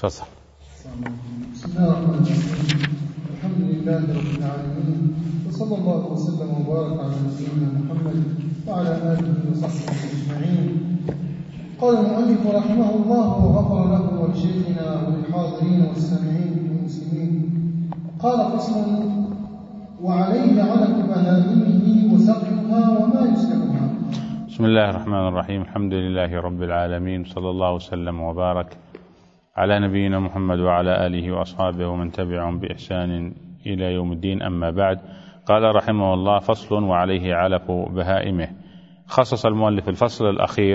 فصل. بسم الله الرحمن الرحيم. الحمد لله رب العالمين، وصلى الله وسلم وبارك على نبينا محمد وعلى آله وصحبه أجمعين. قال المؤلف رحمه الله وغفر له ولشيخنا وللحاضرين والسامعين والمسلمين. قال فصل: وعليه علف بهائمه وسقيها وما يسلمها. بسم الله الرحمن الرحيم. الحمد لله رب العالمين، صلى الله وسلم وبارك على نبينا محمد وعلى آله وأصحابه ومن تبعهم بإحسان إلى يوم الدين. أما بعد، قال رحمه الله: فصل وعليه علف بهائمه. خصص المؤلف الفصل الأخير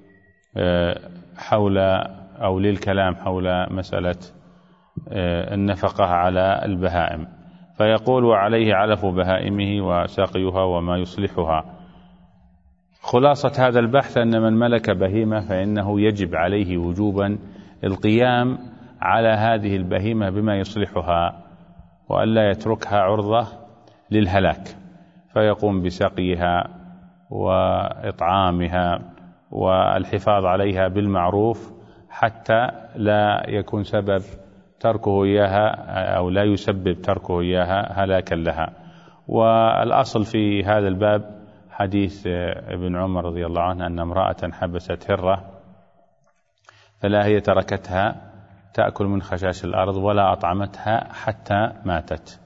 حول أو للكلام حول مسألة النفقة على البهائم، فيقول: وعليه علف بهائمه وسقيها وما يصلحها. خلاصة هذا البحث أن من ملك بهيمة فإنه يجب عليه وجوبا القيام على هذه البهيمة بما يصلحها، وألا يتركها عرضة للهلاك، فيقوم بسقيها وإطعامها والحفاظ عليها بالمعروف حتى لا يكون سبب تركه إياها أو لا يسبب تركه إياها هلاكا لها. والأصل في هذا الباب حديث ابن عمر رضي الله عنه أن امرأة حبست هرة فلا هي تركتها تأكل من خشاش الأرض ولا أطعمتها حتى ماتت.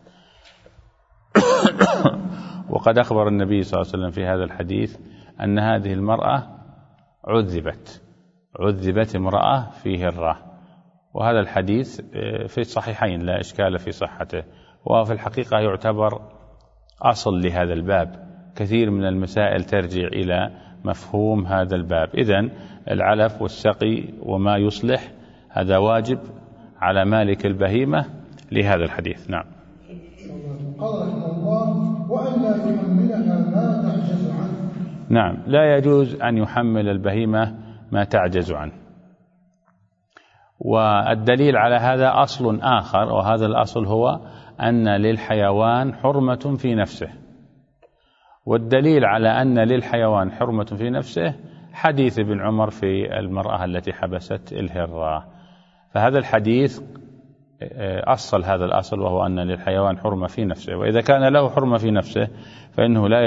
وقد أخبر النبي صلى الله عليه وسلم في هذا الحديث أن هذه المرأة عذبت امرأة في هرة، وهذا الحديث في الصحيحين لا إشكال في صحته، وفي الحقيقة يعتبر أصل لهذا الباب. كثير من المسائل ترجع إلى مفهوم هذا الباب. إذن العلف والسقي وما يصلح هذا واجب على مالك البهيمة لهذا الحديث. نعم. قال رحمه الله: وأن لا يحملها ما تعجز عنه. نعم، لا يجوز أن يحمل البهيمة ما تعجز عنه. والدليل على هذا أصل آخر، وهذا الأصل هو أن للحيوان حرمة في نفسه. والدليل على أن للحيوان حرمة في نفسه حديث ابن عمر في المرأة التي حبست الهرة. فهذا الحديث أصل هذا الأصل، وهو أن للحيوان حرمة في نفسه، وإذا كان له حرمة في نفسه فإنه لا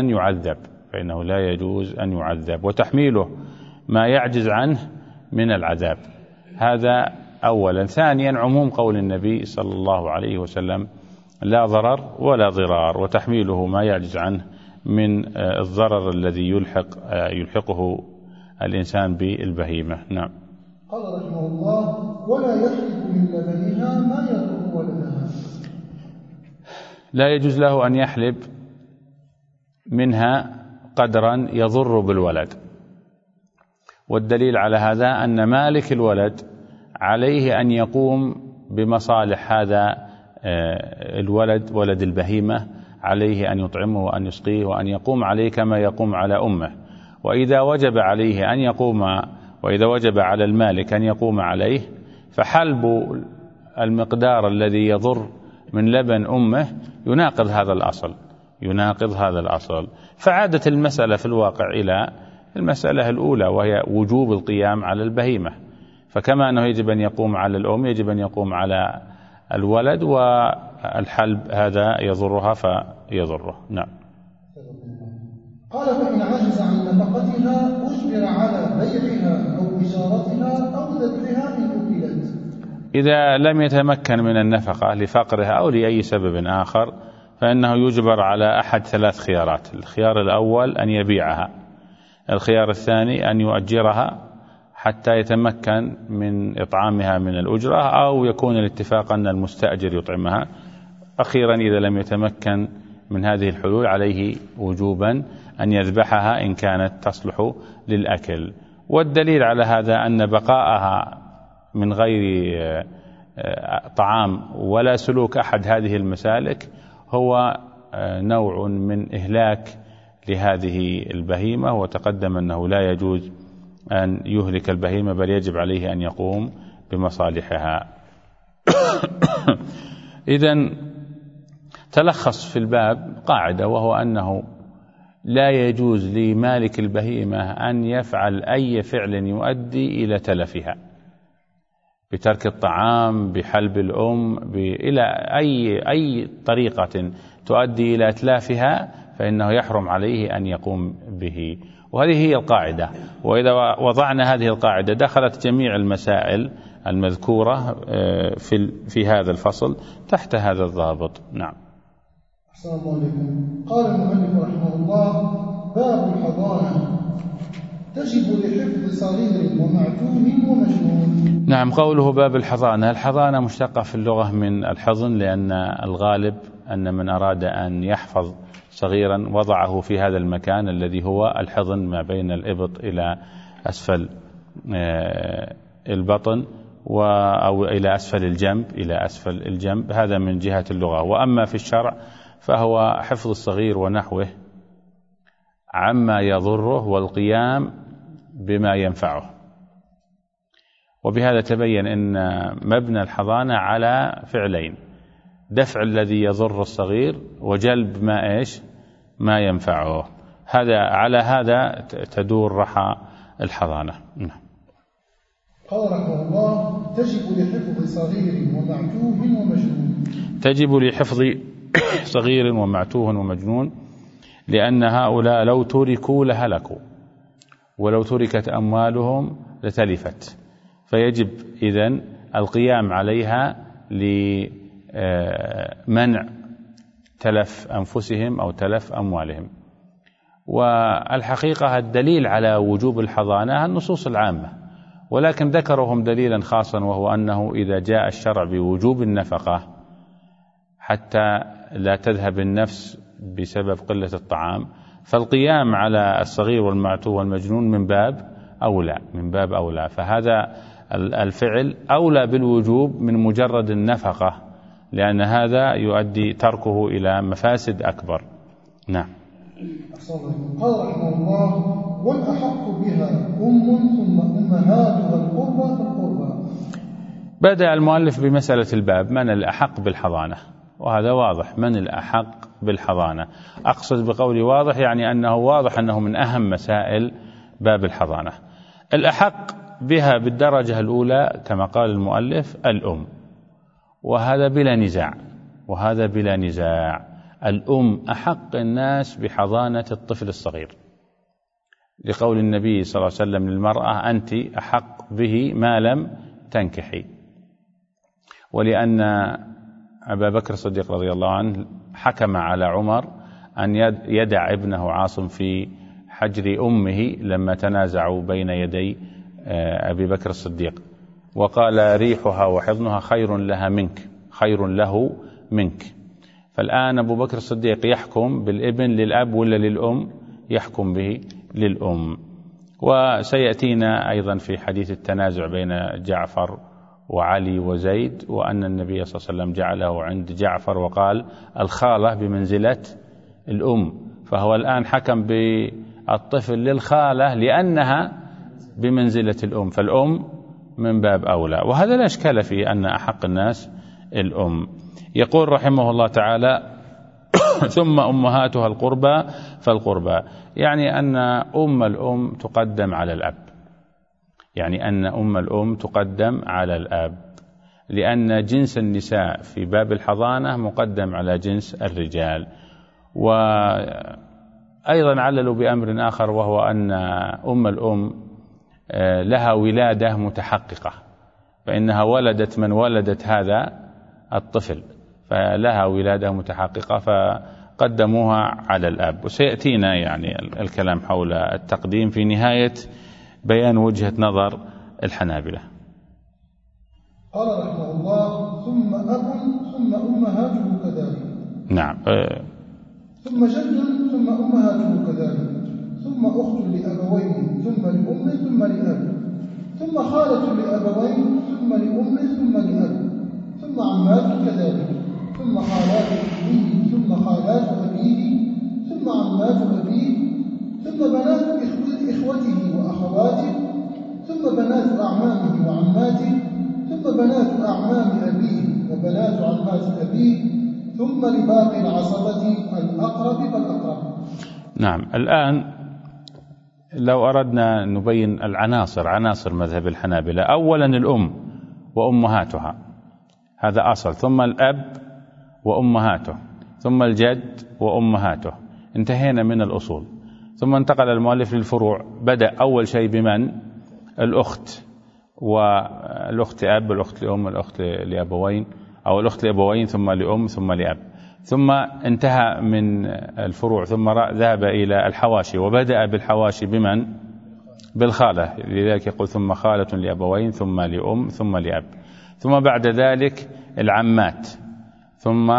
يجوز أن يعذب، وتحميله ما يعجز عنه من العذاب. هذا أولا. ثانيا، عموم قول النبي صلى الله عليه وسلم: لا ضرر ولا ضرار، وتحميله ما يعجز عنه من الضرر الذي يلحقه الإنسان بالبهيمة. نعم. قال رحمه الله: ولا يحلب من لبنها ما يضر ولدها. لا يجوز له أن يحلب منها قدرا يضر بالولد. والدليل على هذا أن مالك الولد عليه أن يقوم بمصالح هذا الولد، ولد البهيمة، عليه أن يطعمه وأن يسقيه وأن يقوم عليه كما يقوم على أمه. وإذا وجب على المالك أن يقوم عليه، فحلب المقدار الذي يضر من لبن أمه يناقض هذا الأصل. فعادت المسألة في الواقع إلى المسألة الأولى، وهي وجوب القيام على البهيمة. فكما أنه يجب أن يقوم على الأم يجب أن يقوم على الولد، والحلب هذا يضرها فيضره. نعم. قال: فإن عجز عن نفقتها أجبر على بيعها أو إجارتها أو ذبحها إن أكلت. إذا لم يتمكن من النفقة لفقرها أو لأي سبب آخر فإنه يجبر على أحد 3 خيارات. الخيار الأول أن يبيعها، الخيار الثاني أن يؤجرها حتى يتمكن من إطعامها من الأجرة، أو يكون الاتفاق أن المستأجر يطعمها. أخيرا، إذا لم يتمكن من هذه الحلول عليه وجوبا أن يذبحها إن كانت تصلح للأكل. والدليل على هذا أن بقاءها من غير طعام ولا سلوك أحد هذه المسالك هو نوع من إهلاك لهذه البهيمة، وتقدم أنه لا يجوز أن يهلك البهيمة، بل يجب عليه أن يقوم بمصالحها. إذن تلخص في الباب قاعدة، وهو أنه لا يجوز لمالك البهيمة أن يفعل أي فعل يؤدي إلى تلفها، بترك الطعام، بحلب الأم، إلى أي طريقة تؤدي إلى إتلافها فإنه يحرم عليه أن يقوم به. وهذه هي القاعدة. وإذا وضعنا هذه القاعدة دخلت جميع المسائل المذكورة في هذا الفصل تحت هذا الضابط. نعم. أحسن الله عليكم. قال المؤلف رحمه الله: باب الحضانة تجب لحفظ صغير ومعتوه ومجنون. نعم، قوله باب الحضانة، الحضانة مشتقة في اللغة من الحضن، لأن الغالب أن من أراد أن يحفظ صغيرا وضعه في هذا المكان الذي هو الحضن ما بين الإبط إلى أسفل البطن أو إلى أسفل الجنب، هذا من جهة اللغة. وأما في الشرع فهو حفظ الصغير ونحوه عما يضره والقيام بما ينفعه. وبهذا تبين أن مبنى الحضانة على فعلين: دفع الذي يضر الصغير وجلب ما ينفعه. على هذا تدور رحى الحضانة. قال رحمه الله: تجب لحفظ صغير ومعتوه ومجنون. تجب لحفظ صغير ومعتوه ومجنون، لأن هؤلاء لو تركوا لهلكوا، ولو تركت أموالهم لتلفت، فيجب إذن القيام عليها لمنع تلف أنفسهم أو تلف أموالهم. والحقيقة الدليل على وجوب الحضانة النصوص العامة، ولكن ذكرهم دليلا خاصا، وهو أنه إذا جاء الشرع بوجوب النفقة حتى لا تذهب النفس بسبب قلة الطعام، فالقيام على الصغير والمعتوه والمجنون من باب أولى. فهذا الفعل أولى بالوجوب من مجرد النفقة، لأن هذا يؤدي تركه إلى مفاسد أكبر. نعم. قال رحمه الله: والأحق بها ثم أمهاتها القربى. بدأ المؤلف بمسألة الباب: من الأحق بالحضانة؟ وهذا واضح، من الأحق بالحضانة. أقصد بقولي واضح يعني أنه واضح أنه من أهم مسائل باب الحضانة. الأحق بها بالدرجة الأولى كما قال المؤلف الأم، وهذا بلا نزاع. الأم أحق الناس بحضانة الطفل الصغير، لقول النبي صلى الله عليه وسلم للمرأة: أنت أحق به ما لم تنكحي. ولأن أبا بكر الصديق رضي الله عنه حكم على عمر أن يدع ابنه عاصم في حجر أمه لما تنازعوا بين يدي أبي بكر الصديق، وقال: ريحها وحضنها خير له منك. فالآن أبو بكر الصديق يحكم بالابن للأب ولا للأم؟ يحكم به للأم. وسيأتينا أيضا في حديث التنازع بين جعفر وعلي وزيد، وأن النبي صلى الله عليه وسلم جعله عند جعفر وقال: الخالة بمنزلة الأم. فهو الآن حكم بالطفل للخالة لأنها بمنزلة الأم، فالأم من باب أولى، وهذا لا إشكال فيه أن أحق الناس الأم. يقول رحمه الله تعالى: ثم أمهاتها القربى فالقربى، يعني أن الأم تقدم على الأب، لأن جنس النساء في باب الحضانة مقدم على جنس الرجال. وأيضا عللوا بأمر آخر، وهو أن الأم لها ولادة متحققة، فإنها ولدت من ولدت هذا الطفل، فلها ولادة متحققة فقدموها على الأب. وسيأتينا يعني الكلام حول التقديم في نهاية بيان وجهة نظر الحنابلة. قال رحمه الله: ثم أب ثم أمهاته كذلك. نعم. ثم جد ثم أمهاته كذلك، ثم أخت لأبوين ثم لأم ثم لأب، ثم خالة لأبوين ثم لأم ثم لأب، ثم عمات كذلك، ثم خالات أبيه ثم خالات أبيه ثم عمات أبيه، ثم بنات إخوته وأخواته، ثم بنات أعمامه وعماته، ثم بنات أعمام أبيه وبنات عمات أبيه، ثم لباقي العصبة الأقرب فالأقرب. نعم. الآن لو أردنا نبين عناصر مذهب الحنابلة: أولا الأم، وأمهاتها، هذا أصل، ثم الأب وأمهاته، ثم الجد وأمهاته، انتهينا من الأصول. ثم انتقل المؤلف للفروع، بدأ أول شيء بمن؟ الأخت، والأخت أب، الأخت لأم، الأخت لأبوين، أو الأخت لأبوين ثم لأم ثم لأب. ثم انتهى من الفروع، ثم ذهب إلى الحواشي، وبدأ بالحواشي بمن؟ بالخالة، لذلك يقول ثم خالة لأبوين ثم لأم ثم لأب. ثم بعد ذلك العمات، ثم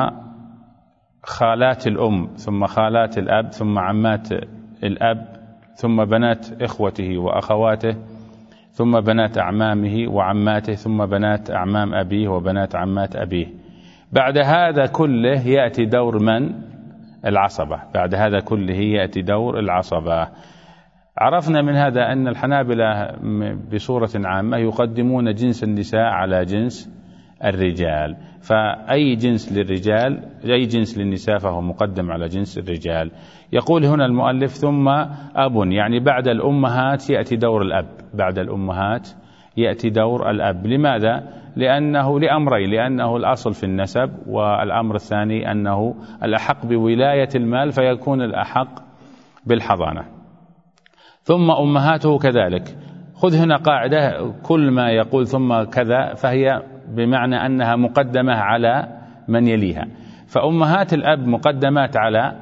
خالات الأم، ثم خالات الأب، ثم عمات الأب، ثم بنات إخوته وأخواته، ثم بنات أعمامه وعماته، ثم بنات أعمام أبيه وبنات عمات أبيه. بعد هذا كله يأتي دور من؟ العصبة. بعد هذا كله يأتي دور العصبة. عرفنا من هذا أن الحنابلة بصورة عامة يقدمون جنس النساء على جنس الرجال، فأي جنس للرجال أي جنس للنساء فهو مقدم على جنس الرجال. يقول هنا المؤلف ثم أب، يعني بعد الأمهات يأتي دور الأب، بعد الأمهات يأتي دور الأب. لماذا؟ لأنه لأمرين: لأنه الأصل في النسب، والأمر الثاني أنه الأحق بولاية المال فيكون الأحق بالحضانة. ثم أمهاته كذلك. خذ هنا قاعدة: كل ما يقول ثم كذا فهي بمعنى أنها مقدمة على من يليها. فأمهات الأب مقدمات على،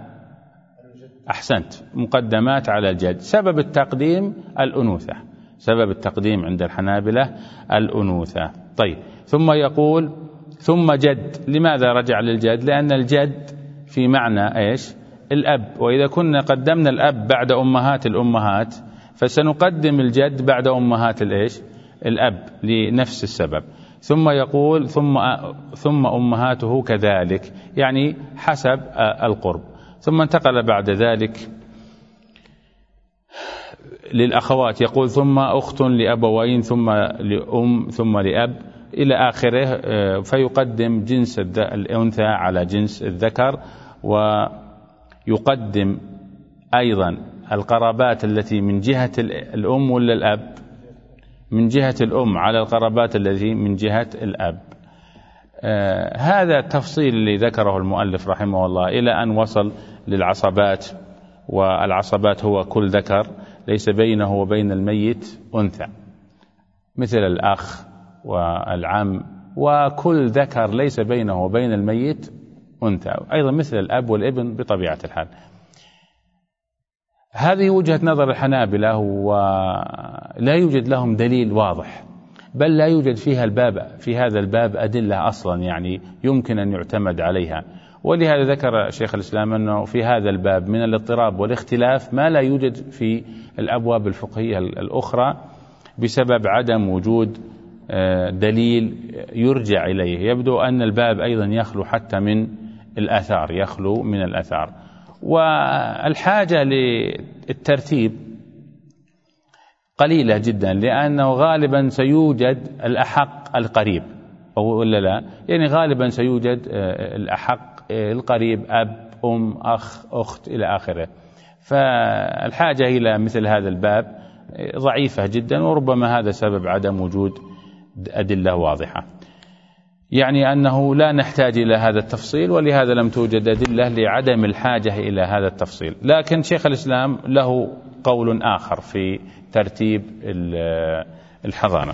أحسنت، مقدمات على الجد. سبب التقديم الأنوثة، سبب التقديم عند الحنابلة الأنوثة. طيب، ثم يقول ثم جد. لماذا رجع للجد؟ لأن الجد في معنى إيش؟ الأب، وإذا كنا قدمنا الأب بعد أمهات الأمهات فسنقدم الجد بعد أمهات الإيش؟ الأب، لنفس السبب. ثم يقول ثم أمهاته كذلك، يعني حسب القرب. ثم انتقل بعد ذلك للأخوات، يقول ثم أخت لأبوين ثم لأم ثم لأب إلى آخره، فيقدم جنس الأنثى على جنس الذكر، ويقدم أيضا القرابات التي من جهة الأم ولا الأب؟ من جهة الأم على القرابات التي من جهة الأب. هذا التفصيل اللي ذكره المؤلف رحمه الله إلى أن وصل للعصبات. والعصبات هو كل ذكر ليس بينه وبين الميت أنثى، مثل الأخ والعم، وكل ذكر ليس بينه وبين الميت أنثى، أيضا مثل الأب والابن بطبيعة الحال. هذه وجهة نظر الحنابلة، ولا يوجد لهم دليل واضح، بل لا يوجد في هذا الباب أدلة أصلا يعني يمكن أن يعتمد عليها. ولهذا ذكر شيخ الإسلام أنه في هذا الباب من الاضطراب والاختلاف ما لا يوجد في الأبواب الفقهية الأخرى، بسبب عدم وجود دليل يرجع إليه. يبدو أن الباب أيضا يخلو حتى من الآثار، يخلو من الآثار. والحاجة للترتيب قليلة جدا، لأنه غالبا سيوجد الأحق القريب، أو ولا لا؟ يعني غالبا سيوجد الأحق القريب، أب، أم، أخ، أخت إلى آخره. فالحاجة إلى مثل هذا الباب ضعيفة جدا، وربما هذا سبب عدم وجود أدلة واضحة، يعني أنه لا نحتاج إلى هذا التفصيل، ولهذا لم توجد أدلة لعدم الحاجة إلى هذا التفصيل. لكن شيخ الإسلام له قول آخر في ترتيب الحضانة.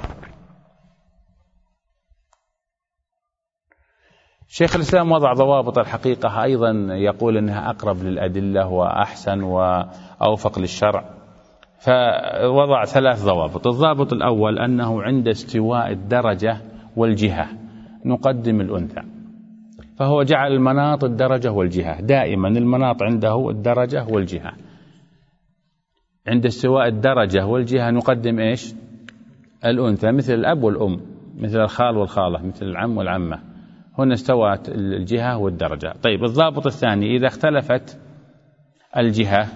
شيخ الإسلام وضع ضوابط الحقيقة أيضا يقول أنها أقرب للأدلة وأحسن وأوفق للشرع، فوضع 3 ضوابط. الضابط الأول أنه عند استواء الدرجة والجهة نقدم الأنثى، فهو جعل المناط الدرجة والجهة، دائما المناط عنده الدرجة والجهة. عند استواء الدرجة والجهة نقدم إيش؟ الأنثى، مثل الأب والأم، مثل الخال والخالة، مثل العم والعمة. هنا استوت الجهة والدرجة. طيب، الضابط الثاني إذا اختلفت الجهة،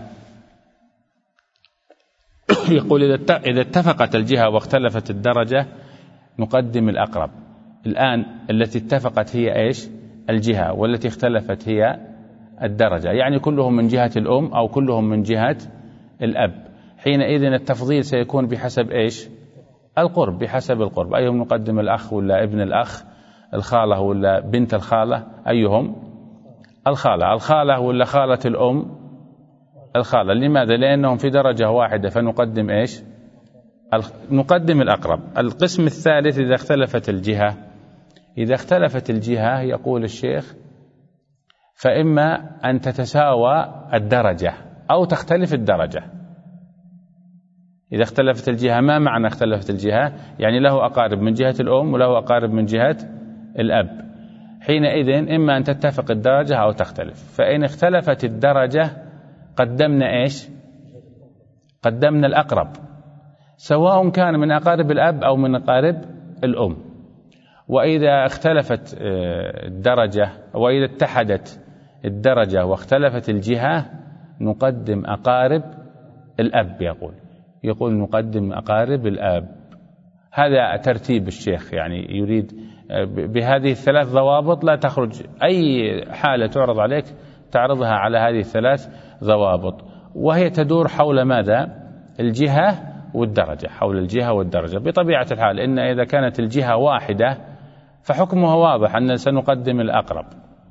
يقول إذا اتفقت الجهة واختلفت الدرجة نقدم الأقرب. الآن التي اتفقت هي إيش؟ الجهة، والتي اختلفت هي الدرجة، يعني كلهم من جهة الأم أو كلهم من جهة الأب. حينئذ التفضيل سيكون بحسب إيش؟ القرب بحسب القرب. أيهم نقدم، الأخ ولا ابن الأخ، الخالة ولا بنت الخالة، أيهم؟ الخالة. الخالة ولا خالة الأم؟ الخالة. لماذا؟ لأنهم في درجة واحدة، فنقدم إيش؟ نقدم الأقرب. القسم الثالث إذا اختلفت الجهة. إذا اختلفت الجهة يقول الشيخ فإما أن تتساوى الدرجة أو تختلف الدرجة. إذا اختلفت الجهة، ما معنى اختلفت الجهة؟ يعني له أقارب من جهة الأم وله أقارب من جهة الأب. حينئذ إما أن تتفق الدرجة أو تختلف. فإن اختلفت الدرجة قدمنا إيش؟ قدمنا الأقرب، سواء كان من أقارب الأب أو من أقارب الأم. وإذا اختلفت الدرجة، وإذا اتحدت الدرجة واختلفت الجهة، نقدم أقارب الأب. يقول نقدم أقارب الأب. هذا ترتيب الشيخ، يعني يريد بهذه الثلاث ضوابط لا تخرج أي حالة تعرض عليك تعرضها على هذه الثلاث ضوابط، وهي تدور حول ماذا؟ الجهة والدرجة، حول الجهة والدرجة. بطبيعة الحال إن إذا كانت الجهة واحدة فحكمها واضح أن سنقدم الأقرب،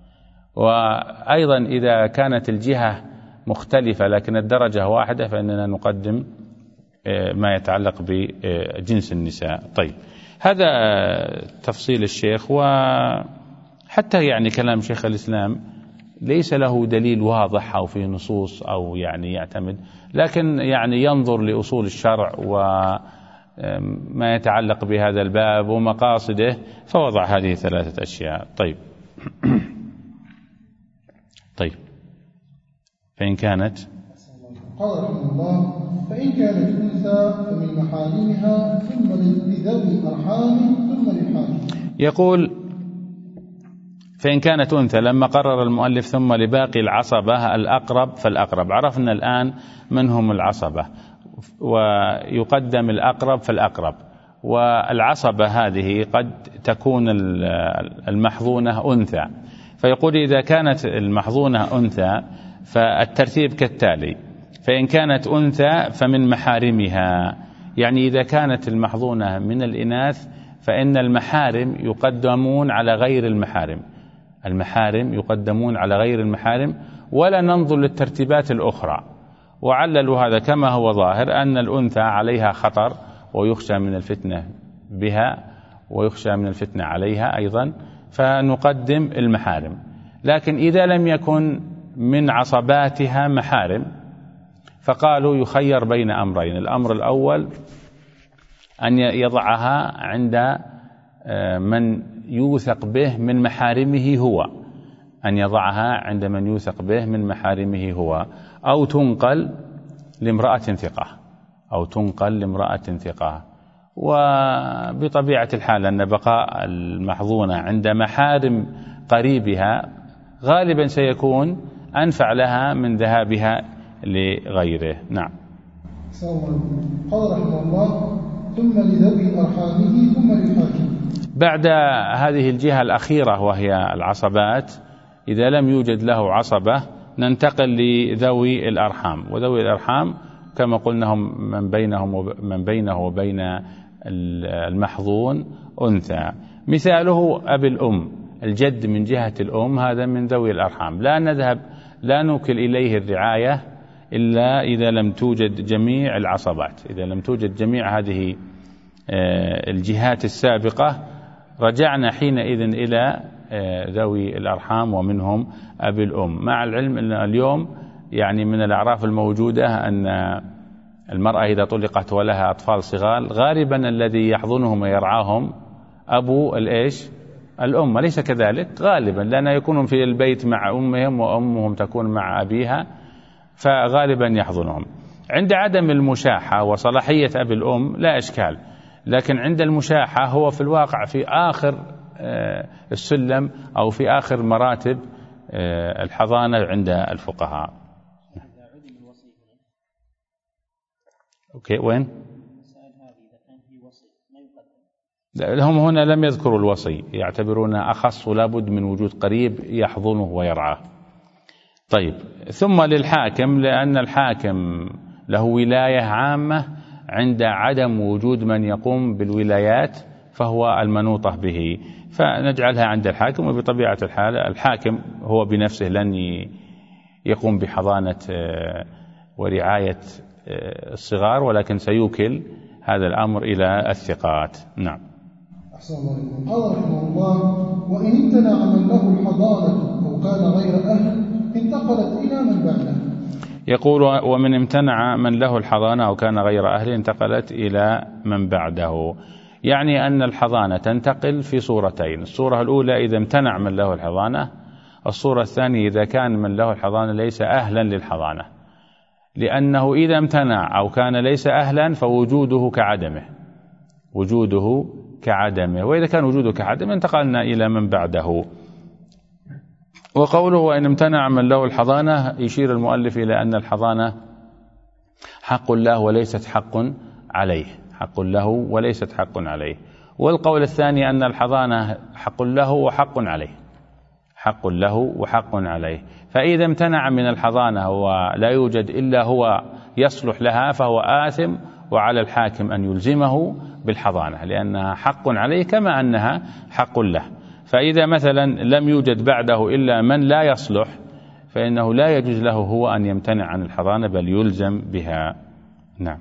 وأيضا إذا كانت الجهة مختلفة لكن الدرجة واحدة فإننا نقدم ما يتعلق بجنس النساء. طيب، هذا تفصيل الشيخ. وحتى يعني كلام شيخ الإسلام ليس له دليل واضح أو في نصوص أو يعني يعتمد، لكن يعني ينظر لأصول الشرع وما يتعلق بهذا الباب ومقاصده، فوضع هذه ثلاثة أشياء. طيب فإن كانت، قال رحمه الله: فإن كانت أنثى فمن محارمها ثم لذوي الأرحام ثم للحاكم. يقول فإن كانت أنثى، لما قرر المؤلف ثم لباقي العصبة الأقرب فالأقرب. عرفنا الآن من هم العصبة، ويقدم الأقرب فالأقرب. والعصبة هذه قد تكون المحظونة أنثى، فيقول إذا كانت المحظونة أنثى فالترتيب كالتالي: فإن كانت أنثى فمن محارمها، يعني إذا كانت المحظونة من الإناث فإن المحارم يقدمون على غير المحارم. المحارم يقدمون على غير المحارم، ولا ننظر للترتيبات الأخرى. وعللوا هذا كما هو ظاهر أن الأنثى عليها خطر ويخشى من الفتنة بها ويخشى من الفتنة عليها أيضا، فنقدم المحارم. لكن إذا لم يكن من عصباتها محارم فقالوا يخير بين أمرين: الأمر الأول أن يضعها عند من يوثق به من محارمه هو، أن يضعها عند من يوثق به من محارمه هو، أو تنقل لامرأة ثقة. وبطبيعة الحال أن بقاء المحظونة عند محارم قريبها غالبا سيكون أنفع لها من ذهابها لغيره. نعم. قال رحمه الله: ثم لذوي أرحامه ثم للحاكم. بعد هذه الجهة الأخيرة وهي العصبات، إذا لم يوجد له عصبة ننتقل لذوي الأرحام. وذوي الأرحام كما قلنا هم من بينه وبين المحظون أنثى. مثاله أبي الأم، الجد من جهة الأم، هذا من ذوي الأرحام. لا نوكل إليه الرعاية إلا إذا لم توجد جميع العصبات. إذا لم توجد جميع هذه الجهات السابقة رجعنا حينئذ إلى ذوي الأرحام ومنهم أبي الأم. مع العلم أن اليوم يعني من الأعراف الموجودة أن المرأة إذا طلقت ولها أطفال صغار غالبا الذي يحضنهم ويرعاهم أبو الأم، أليس كذلك؟ غالبا لأن يكونون في البيت مع أمهم وأمهم تكون مع أبيها، فغالبا يحضنهم. عند عدم المشاحة وصلاحية أبي الأم لا إشكال، لكن عند المشاحة هو في الواقع في آخر السلم أو في آخر مراتب الحضانة عند الفقهاء. أوكي، وين؟ هم هنا لم يذكروا الوصي، يعتبرون أخص ولا بد من وجود قريب يحضنه ويرعاه. طيب، ثم للحاكم، لأن الحاكم له ولاية عامة عند عدم وجود من يقوم بالولايات فهو المنوطة به، فنجعلها عند الحاكم. وبطبيعة الحال الحاكم هو بنفسه لن يقوم بحضانة ورعاية الصغار، ولكن سيوكل هذا الأمر إلى الثقات. نعم. أحسن الله إليكم. قال رحمه الله: وإن امتنع من له الحضانة أو كان غير أهل انتقلت إلى من بعده. يقول: ومن امتنع من له الحضانة أو كان غير أهل انتقلت إلى من بعده، يعني أن الحضانة تنتقل في صورتين: الصورة الأولى إذا امتنع من له الحضانة، الصورة الثانية إذا كان من له الحضانة ليس أهلا للحضانة، لأنه إذا امتنع أو كان ليس أهلا فوجوده كعدمه، وجوده كعدمه، وإذا كان وجوده كعدمه انتقلنا إلى من بعده. وقوله: وإن امتنع من له الحضانة، يشير المؤلف إلى أن الحضانة حق له وليست حق عليه، حق له وليست حق عليه. والقول الثاني أن الحضانة حق له وحق عليه، حق له وحق عليه. فإذا امتنع من الحضانة ولا يوجد إلا هو يصلح لها فهو آثم، وعلى الحاكم أن يلزمه بالحضانة لأنها حق عليه كما أنها حق له. فإذا مثلا لم يوجد بعده إلا من لا يصلح فإنه لا يجوز له هو أن يمتنع عن الحضانة بل يلزم بها. نعم.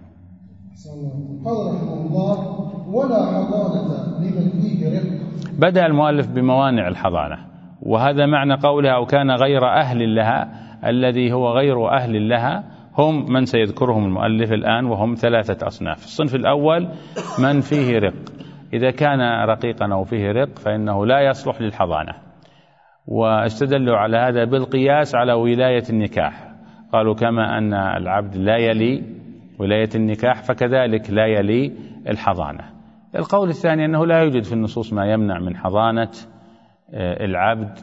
قال رحمه الله: ولا حضانة لمن فيه رق. بدأ المؤلف بموانع الحضانة، وهذا معنى قولها أو كان غير أهل لها. الذي هو غير أهل لها هم من سيذكرهم المؤلف الآن، وهم 3 أصناف. الصنف الأول من فيه رق، إذا كان رقيقا أو فيه رق فإنه لا يصلح للحضانة، واستدلوا على هذا بالقياس على ولاية النكاح. قالوا كما أن العبد لا يلي ولاية النكاح فكذلك لا يلي الحضانة. القول الثاني أنه لا يوجد في النصوص ما يمنع من حضانة العبد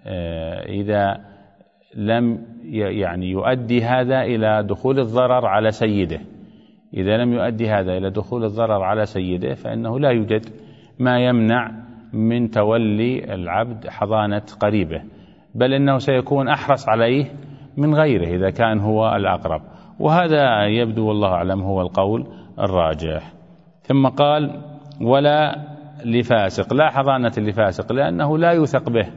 إذا لم يؤدي هذا إلى دخول الضرر على سيده. إذا لم يؤدي هذا إلى دخول الضرر على سيده فإنه لا يوجد ما يمنع من تولي العبد حضانة قريبه، بل إنه سيكون أحرص عليه من غيره إذا كان هو الأقرب. وهذا يبدو والله أعلم هو القول الراجح. ثم قال: ولا لفاسق، لا حضانة لفاسق لأنه لا يوثق به،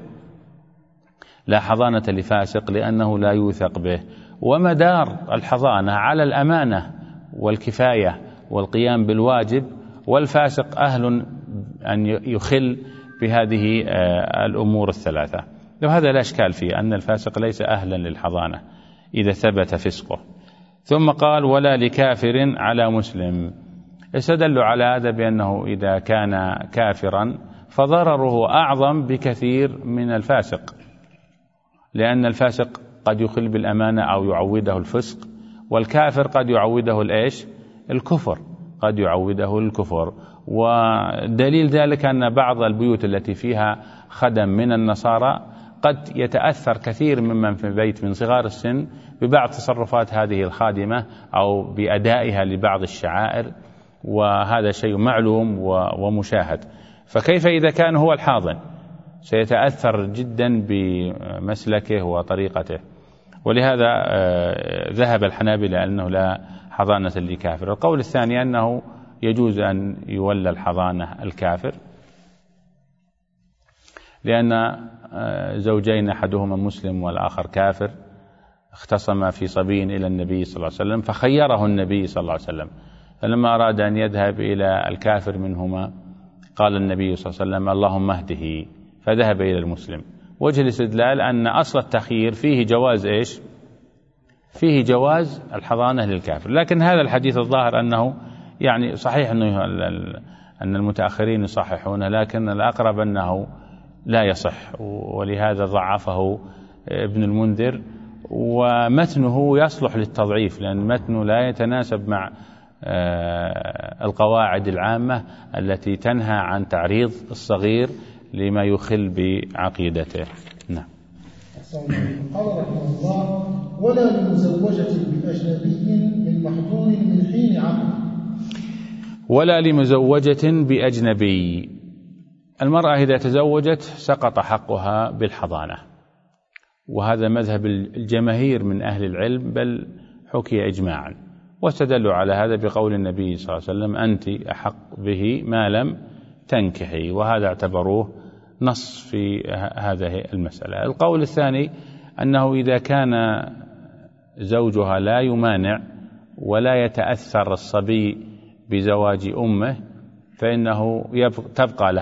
لا حضانة لفاسق لأنه لا يوثق به. ومدار الحضانة على الأمانة والكفاية والقيام بالواجب، والفاسق أهل أن يخل بهذه الأمور 3. وهذا لا إشكال فيه أن الفاسق ليس أهلا للحضانة إذا ثبت فسقه. ثم قال: ولا لكافر على مسلم. استدلوا على هذا بأنه إذا كان كافرا فضرره أعظم بكثير من الفاسق، لأن الفاسق قد يخل بالأمانة أو يعوده الفسق، والكافر قد يعوده الكفر، قد يعوده الكفر. ودليل ذلك أن بعض البيوت التي فيها خدم من النصارى قد يتأثر كثير ممن في البيت من صغار السن ببعض تصرفات هذه الخادمة أو بأدائها لبعض الشعائر، وهذا شيء معلوم ومشاهد. فكيف إذا كان هو الحاضن؟ سيتأثر جدا بمسلكه وطريقته. ولهذا ذهب الحنابلة أنه لا حضانة لكافر. القول الثاني أنه يجوز أن يولى الحضانة الكافر، لأن زوجين أحدهما مسلم والآخر كافر اختصما في صبي إلى النبي صلى الله عليه وسلم، فخيره النبي صلى الله عليه وسلم، فلما أراد أن يذهب إلى الكافر منهما قال النبي صلى الله عليه وسلم: اللهم اهده، فذهب إلى المسلم. وجه الاستدلال أن أصل التخيير فيه جواز فيه جواز الحضانة للكافر. لكن هذا الحديث الظاهر أنه صحيح أن المتأخرين يصححونه، لكن الأقرب أنه لا يصح، ولهذا ضعفه ابن المنذر. ومتنه يصلح للتضعيف، لأن متنه لا يتناسب مع القواعد العامة التي تنهى عن تعريض الصغير لما يخل بعقيدته. نعم. قال رحمه الله: ولا لمزوجة بأجنبي من محظور من حين عقد. ولا لمزوجة بأجنبي، المرأة إذا تزوجت سقط حقها بالحضانة، وهذا مذهب الجماهير من أهل العلم، بل حكي إجماعا. واستدلوا على هذا بقول النبي صلى الله عليه وسلم أنت أحق به ما لم تنكحي، وهذا اعتبروه نص في هذه المسألة. القول الثاني أنه إذا كان زوجها لا يمانع ولا يتأثر الصبي بزواج أمه فإنه تبقى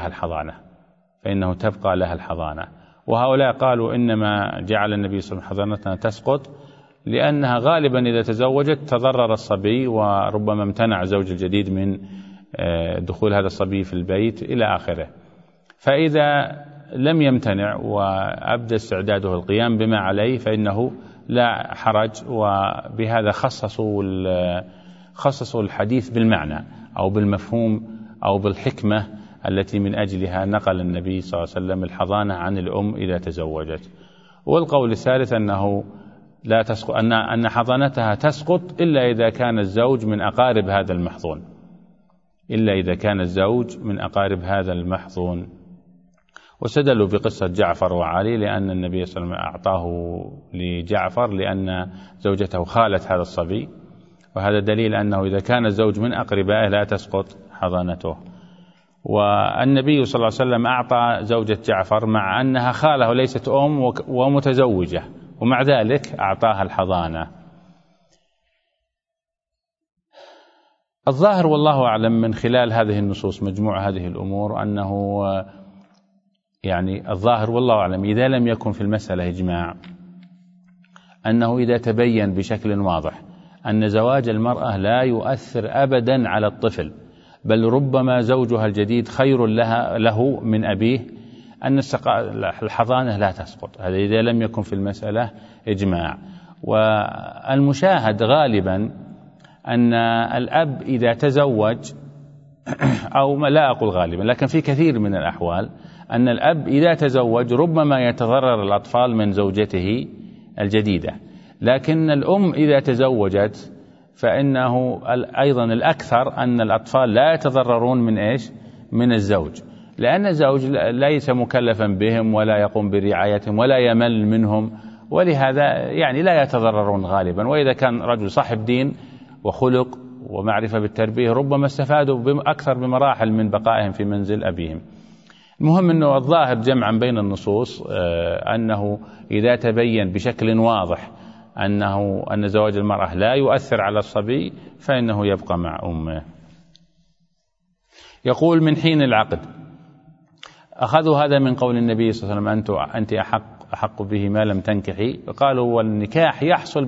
لها الحضانة. وهؤلاء قالوا إنما جعل النبي صلى الله عليه وسلم حضانتها تسقط لأنها غالبا إذا تزوجت تضرر الصبي، وربما امتنع زوج الجديد من دخول هذا الصبي في البيت إلى آخره. فإذا لم يمتنع وأبدى استعداده القيام بما عليه فإنه لا حرج. وبهذا خصصوا الحديث بالمعنى أو بالمفهوم أو بالحكمة التي من أجلها نقل النبي صلى الله عليه وسلم الحضانة عن الأم إذا تزوجت. والقول الثالث أنه لا تسقط، أن حضانتها تسقط إلا إذا كان الزوج من أقارب هذا المحظون. واستدلوا بقصة جعفر وعلي لأن النبي صلى الله عليه وسلم أعطاه لجعفر لأن زوجته خالت هذا الصبي، وهذا دليل أنه إذا كان الزوج من أقربائه لا تسقط حضانته. والنبي صلى الله عليه وسلم أعطى زوجة جعفر مع أنها خالة وليست أم ومتزوجة، ومع ذلك أعطاها الحضانة. الظاهر والله أعلم من خلال هذه النصوص مجموع هذه الأمور أنه الظاهر والله أعلم إذا لم يكن في المسألة إجماع أنه إذا تبين بشكل واضح أن زواج المرأة لا يؤثر أبدا على الطفل، بل ربما زوجها الجديد خير له من أبيه، أن الحضانة لا تسقط. هذا إذا لم يكن في المسألة إجماع. والمشاهد غالبا أن الأب إذا تزوج، أو لا أقول غالبا لكن في كثير من الأحوال، أن الأب إذا تزوج ربما يتضرر الأطفال من زوجته الجديدة، لكن الأم إذا تزوجت فإنه أيضا الأكثر أن الأطفال لا يتضررون من الزوج، لأن الزوج ليس مكلفا بهم ولا يقوم برعايتهم ولا يمل منهم، ولهذا لا يتضررون غالبا. وإذا كان رجل صاحب دين وخلق ومعرفة بالتربية ربما استفادوا أكثر بمراحل من بقائهم في منزل أبيهم. المهم أنه الظاهر جمعا بين النصوص أنه إذا تبين بشكل واضح أن زواج المرأة لا يؤثر على الصبي فإنه يبقى مع أمه. يقول من حين العقد أخذوا هذا من قول النبي صلى الله عليه وسلم أنت أحق به ما لم تنكحي، قالوا والنكاح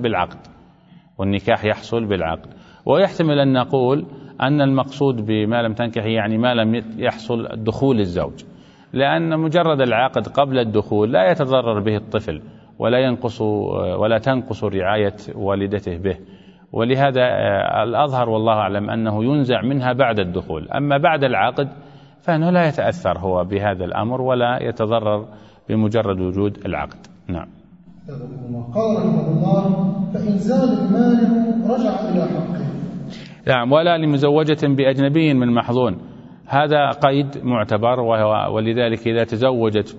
يحصل بالعقد. ويحتمل أن نقول أن المقصود بما لم تنكحي ما لم يحصل دخول الزوج، لأن مجرد العقد قبل الدخول لا يتضرر به الطفل ولا تنقص رعاية والدته به، ولهذا الأظهر والله أعلم أنه ينزع منها بعد الدخول. أما بعد العقد فإنه لا يتأثر هو بهذا الأمر ولا يتضرر بمجرد وجود العقد. نعم. قال رحمه الله فإن زال المانع رجع إلى حقه. نعم. ولا لمزوجة بأجنبي من محظون، هذا قيد معتبر، ولذلك إذا تزوجت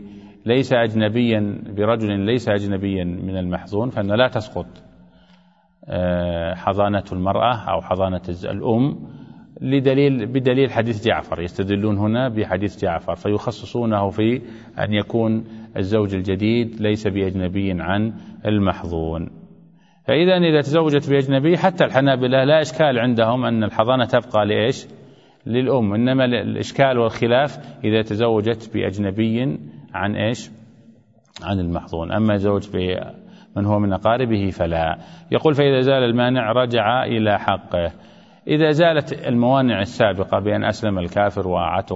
برجل ليس أجنبيا من المحظون فإنه لا تسقط حضانة المرأة أو حضانة الأم بدليل حديث جعفر. يستدلون هنا بحديث جعفر فيخصصونه في أن يكون الزوج الجديد ليس بأجنبي عن المحظون. إذا تزوجت بأجنبي حتى الحنابلة لا إشكال عندهم أن الحضانة تبقى للأم، إنما الإشكال والخلاف إذا تزوجت بأجنبي عن المحظون. أما زوج من هو من أقاربه فلا. يقول فإذا زال المانع رجع إلى حقه. إذا زالت الموانع السابقة بأن أسلم الكافر وعتق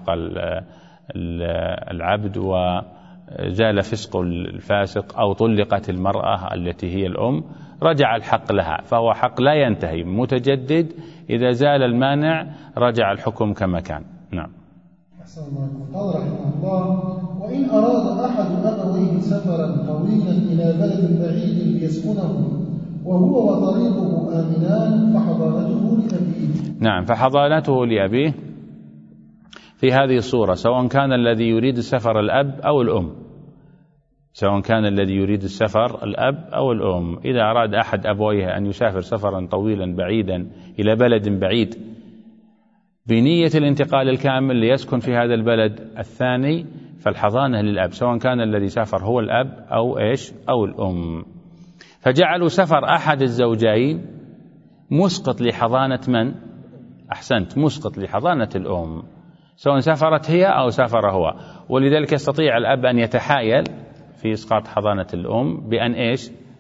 العبد وزال فسق الفاسق أو طلقت المرأة التي هي الأم رجع الحق لها، فهو حق لا ينتهي متجدد. إذا زال المانع رجع الحكم كما كان. نعم. قال رحمه الله وإن أراد أحد أبويه سفرا طويلا إلى بلد بعيد ليسكنه وهو وطريقه آمنان فحضانته لأبيه. نعم. فحضانته لأبيه في هذه الصورة سواء كان الذي يريد السفر الأب أو الأم، سواء كان الذي يريد السفر الأب أو الأم. إذا أراد أحد أبويه أن يسافر سفرا طويلا بعيدا إلى بلد بعيد بنية الانتقال الكامل ليسكن في هذا البلد الثاني، فالحضانة للأب، سواء كان الذي سافر هو الأب أو الأم. فجعلوا سفر أحد الزوجين مسقط لحضانة من؟ أحسنت، مسقط لحضانة الأم، سواء سافرت هي أو سافر هو. ولذلك يستطيع الأب أن يتحايل في إسقاط حضانة الأم بأن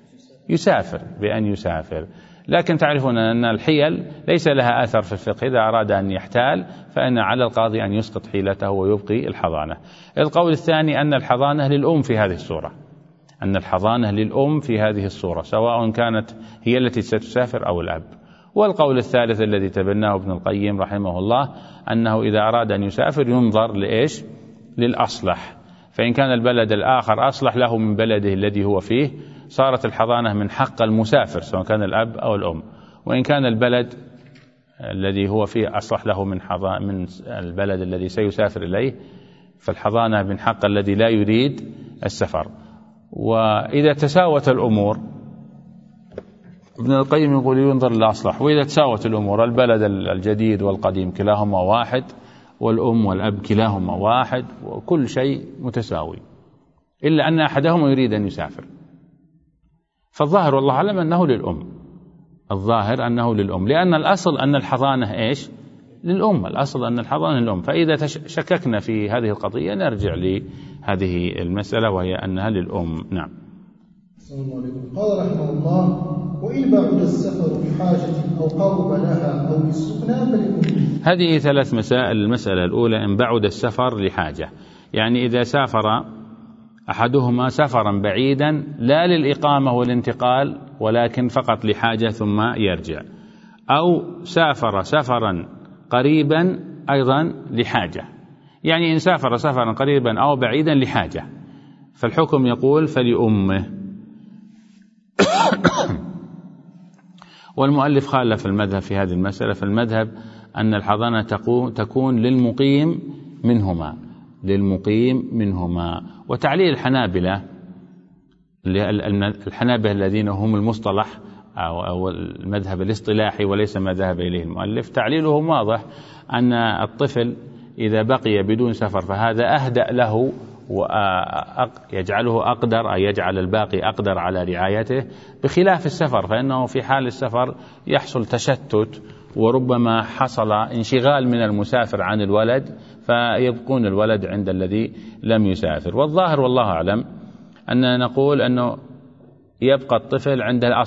يسافر. لكن تعرفون أن الحيل ليس لها أثر في الفقه. إذا أراد أن يحتال فإن على القاضي أن يسقط حيلته ويبقي الحضانة. القول الثاني أن الحضانة للأم في هذه الصورة، سواء كانت هي التي ستسافر أو الأب. والقول الثالث الذي تبناه ابن القيم رحمه الله أنه إذا أراد أن يسافر ينظر للأصلح، فإن كان البلد الآخر أصلح له من بلده الذي هو فيه صارت الحضانة من حق المسافر سواء كان الأب أو الأم، وإن كان البلد الذي هو فيه أصلح له من البلد الذي سيسافر إليه فالحضانة من حق الذي لا يريد السفر. وإذا تساوت الأمور ابن القيم يقول ينظر للأصلح، وإذا تساوت الأمور البلد الجديد والقديم كلاهما واحد، والأم والأب كلاهما واحد، وكل شيء متساوي، إلا أن أحدهما يريد أن يسافر، فالظاهر والله أعلم أنه للأم، لأن الأصل أن الحضانة للأم. فإذا شككنا في هذه القضية نرجع لهذه المسألة وهي أنها للأم. نعم. السلام عليكم. قال رحمه الله: وإن بعد السفر بحاجة أو قرب لها أو للسكنى فللأم. هذه 3 مسائل. المسألة الأولى إن بعد السفر لحاجة، يعني إذا سافر أحدهما سفرا بعيدا لا للإقامة والانتقال ولكن فقط لحاجة ثم يرجع، أو سافر سفرا قريبا أيضا لحاجة، يعني إن سافر سفرا قريبا أو بعيدا لحاجة فالحكم يقول فلأمه. والمؤلف خالف المذهب في هذه المسألة، فالمذهب أن الحضانة تكون للمقيم منهما. وتعليل الحنابلة الذين هم المصطلح أو المذهب الاصطلاحي وليس ما ذهب إليه المؤلف، تعليلهم واضح أن الطفل إذا بقي بدون سفر فهذا أهدأ له ويجعله أقدر، أي يجعل الباقي أقدر على رعايته، بخلاف السفر فإنه في حال السفر يحصل تشتت وربما حصل انشغال من المسافر عن الولد فيبقون الولد عند الذي لم يسافر. والظاهر والله أعلم أننا نقول أنه يبقى الطفل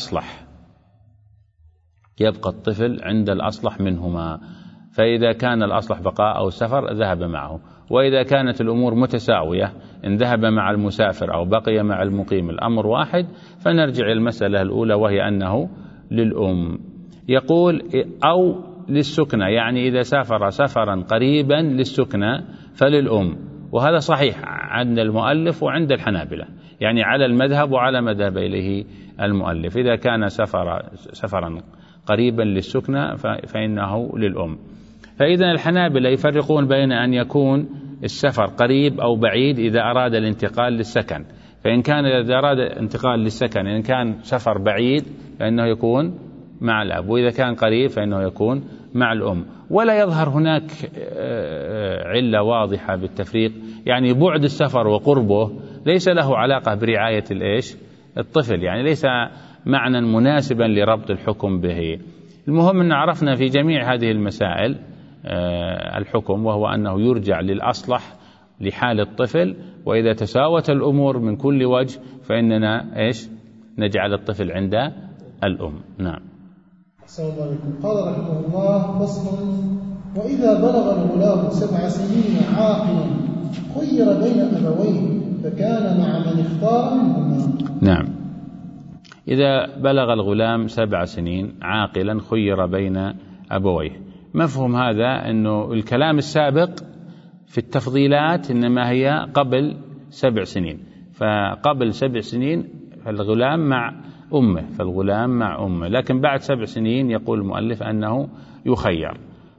عند الأصلح منهما، فإذا كان الأصلح بقاء أو سفر ذهب معه، وإذا كانت الأمور متساوية إن ذهب مع المسافر أو بقي مع المقيم الأمر واحد، فنرجع المسألة الأولى وهي أنه للأم. يقول أو للسكنة، يعني إذا سافر سفرا قريبا للسكنة فللأم، وهذا صحيح عند المؤلف وعند الحنابلة، يعني على المذهب وعلى مذهب إليه المؤلف. إذا كان سفرا قريبا للسكنة فإنه للأم. فإذا الحنابلة يفرقون بين أن يكون السفر قريب أو بعيد إذا أراد الانتقال للسكن، فإن كان إذا أراد انتقال للسكن إن كان سفر بعيد فإنه يكون مع الأب، وإذا كان قريب فإنه يكون مع الأم. ولا يظهر هناك علة واضحة بالتفريق، يعني بعد السفر وقربه ليس له علاقة برعاية الطفل، يعني ليس معنى مناسبا لربط الحكم به. المهم أن عرفنا في جميع هذه المسائل الحكم، وهو أنه يرجع للأصلح لحال الطفل، وإذا تساوت الأمور من كل وجه فإننا نجعل الطفل عند الأم. نعم. السلام عليكم. قال رحمه الله: فصل: وإذا بلغ الغلام 7 سنين عاقلا خير بين أبويه فكان مع من اختار منهما. نعم. إذا بلغ الغلام 7 سنين عاقلا خير بين أبويه، مفهوم هذا أنه الكلام السابق في التفضيلات إنما هي قبل 7 سنين، فقبل 7 سنين فالغلام مع أمه، لكن بعد 7 سنين يقول المؤلف أنه يخير.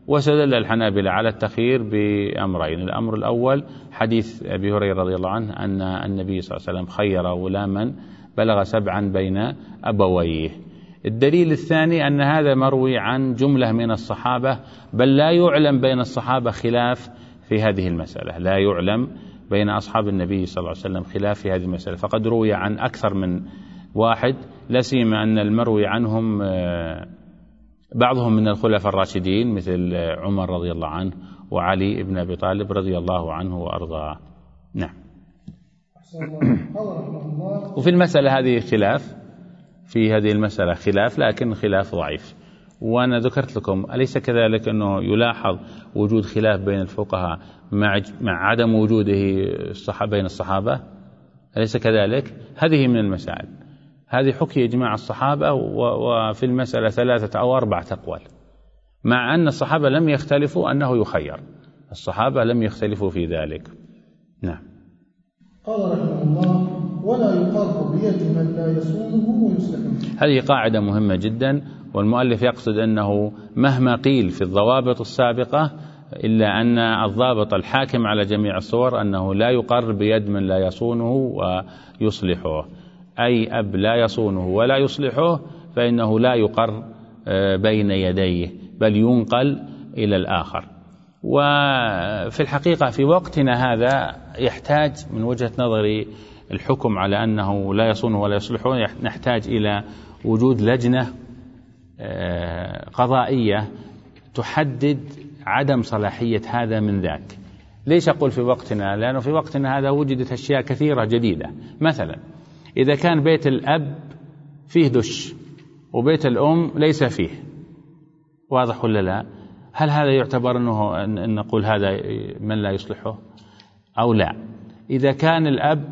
واستدل الحنابلة على التخيير بأمرين. الأمر الأول حديث أبي هريرة رضي الله عنه أن النبي صلى الله عليه وسلم خير غلاما بلغ 7 بين أبويه. الدليل الثاني أن هذا مروي عن جملة من الصحابة، بل لا يعلم بين الصحابة خلاف في هذه المسألة، لا يعلم بين أصحاب النبي صلى الله عليه وسلم خلاف في هذه المسألة، فقد روي عن أكثر من واحد، لا سيما أن المروي عنهم بعضهم من الخلفاء الراشدين مثل عمر رضي الله عنه وعلي بن أبي طالب رضي الله عنه وأرضاه. نعم. وفي المسألة هذه خلاف، في هذه المسألة خلاف، لكن خلاف ضعيف. وأنا ذكرت لكم أليس كذلك أنه يلاحظ وجود خلاف بين الفقهاء مع عدم وجوده بين الصحابة؟ أليس كذلك؟ هذه من المسائل، هذه حكي إجماع الصحابة، وفي المسألة 3 أو 4 أقوال، مع أن الصحابة لم يختلفوا أنه يخير، الصحابة لم يختلفوا في ذلك. نعم. قال رحمه الله: ولا يقر بيد من لا يصونه ويصلحه. هذه قاعدة مهمة جدا، والمؤلف يقصد أنه مهما قيل في الضوابط السابقة إلا أن الضابط الحاكم على جميع الصور أنه لا يقر بيد من لا يصونه ويصلحه، أي أب لا يصونه ولا يصلحه فإنه لا يقر بين يديه، بل ينقل إلى الآخر. وفي الحقيقة في وقتنا هذا يحتاج من وجهة نظري الحكم على أنه لا يصونه ولا يصلحه، نحتاج إلى وجود لجنة قضائية تحدد عدم صلاحية هذا من ذاك. ليش أقول في وقتنا؟ لأنه في وقتنا هذا وجدت أشياء كثيرة جديدة. مثلا إذا كان بيت الأب فيه دش وبيت الأم ليس فيه، واضح ولا لا؟ هل هذا يعتبر أنه أن نقول هذا من لا يصلحه أو لا؟ إذا كان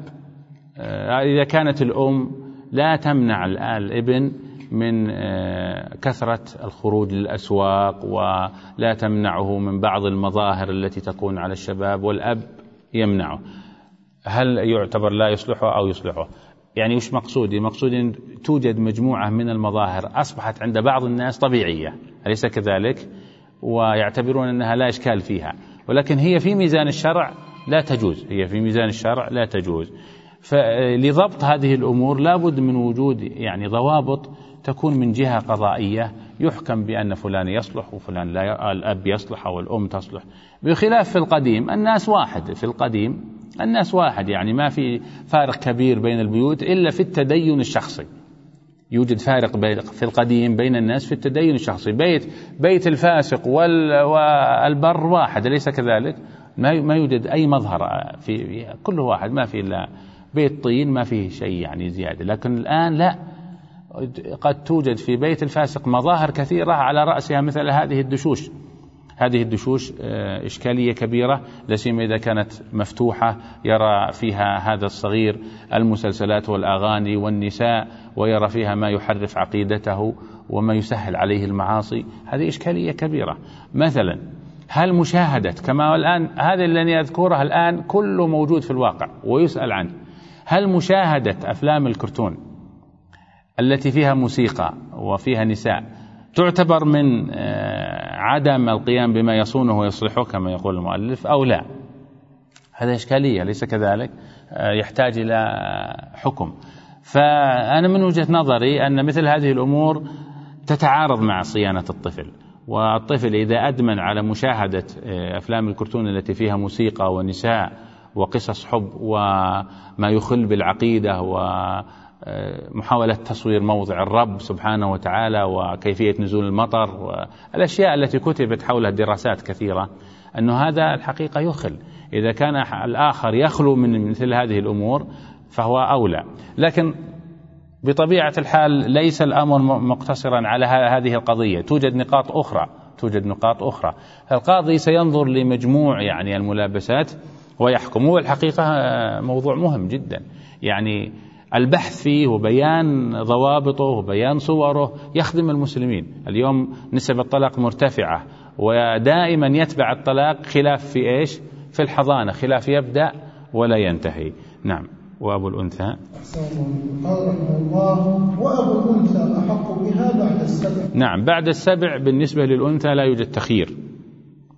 إذا كانت الأم لا تمنع الابن من كثرة الخروج للأسواق ولا تمنعه من بعض المظاهر التي تكون على الشباب، والأب يمنعه، هل يعتبر لا يصلحه أو يصلحه؟ يعني وش مقصودي؟ مقصودي أن توجد مجموعة من المظاهر أصبحت عند بعض الناس طبيعية، أليس كذلك؟ ويعتبرون أنها لا إشكال فيها، ولكن هي في ميزان الشرع لا تجوز، هي في ميزان الشرع لا تجوز. فلضبط هذه الأمور لابد من وجود يعني ضوابط تكون من جهة قضائية، يحكم بأن فلان يصلح وفلان لا، الأب يصلح أو الأم تصلح، بخلاف في القديم الناس واحد، في القديم الناس واحد، يعني ما في فارق كبير بين البيوت إلا في التدين الشخصي. يوجد فارق في القديم بين الناس في التدين الشخصي، بيت الفاسق والبر واحد، أليس كذلك؟ ما يوجد أي مظهر في كل واحد، ما في إلا بيت طين، ما فيه شيء يعني زيادة. لكن الآن لا، قد توجد في بيت الفاسق مظاهر كثيرة على رأسها مثل هذه الدشوش. هذه الدشوش إشكالية كبيرة، لا سيما إذا كانت مفتوحة، يرى فيها هذا الصغير المسلسلات والأغاني والنساء، ويرى فيها ما يحرف عقيدته وما يسهل عليه المعاصي، هذه إشكالية كبيرة. مثلا هل مشاهدة كما الآن هذا الذي أذكره الآن كله موجود في الواقع ويسأل عنه، هل مشاهدة أفلام الكرتون التي فيها موسيقى وفيها نساء تعتبر من عدم القيام بما يصونه ويصلحه كما يقول المؤلف أو لا؟ هذا إشكالية، ليس كذلك؟ يحتاج إلى حكم. فأنا من وجهة نظري أن مثل هذه الأمور تتعارض مع صيانة الطفل، والطفل إذا أدمن على مشاهدة أفلام الكرتون التي فيها موسيقى ونساء وقصص حب وما يخل بالعقيدة ومحاولة تصوير موضع الرب سبحانه وتعالى وكيفية نزول المطر والأشياء التي كتبت حولها دراسات كثيرة، أن هذا الحقيقة يخل. إذا كان الآخر يخلو من مثل هذه الأمور فهو أولى. لكن بطبيعة الحال ليس الأمر مقتصرا على هذه القضية، توجد نقاط أخرى. القاضي سينظر لمجموع يعني الملابسات ويحكم. هو الحقيقة موضوع مهم جدا، يعني البحث فيه وبيان ضوابطه وبيان صوره يخدم المسلمين. اليوم نسب الطلاق مرتفعة، ودائما يتبع الطلاق خلاف في إيش؟ في الحضانة، خلاف يبدأ ولا ينتهي. نعم. وأبو الأنثى قال رحمه الله: وأبو الأنثى أحق بها بعد 7. نعم، بعد 7 بالنسبة للأنثى لا يوجد تخيير،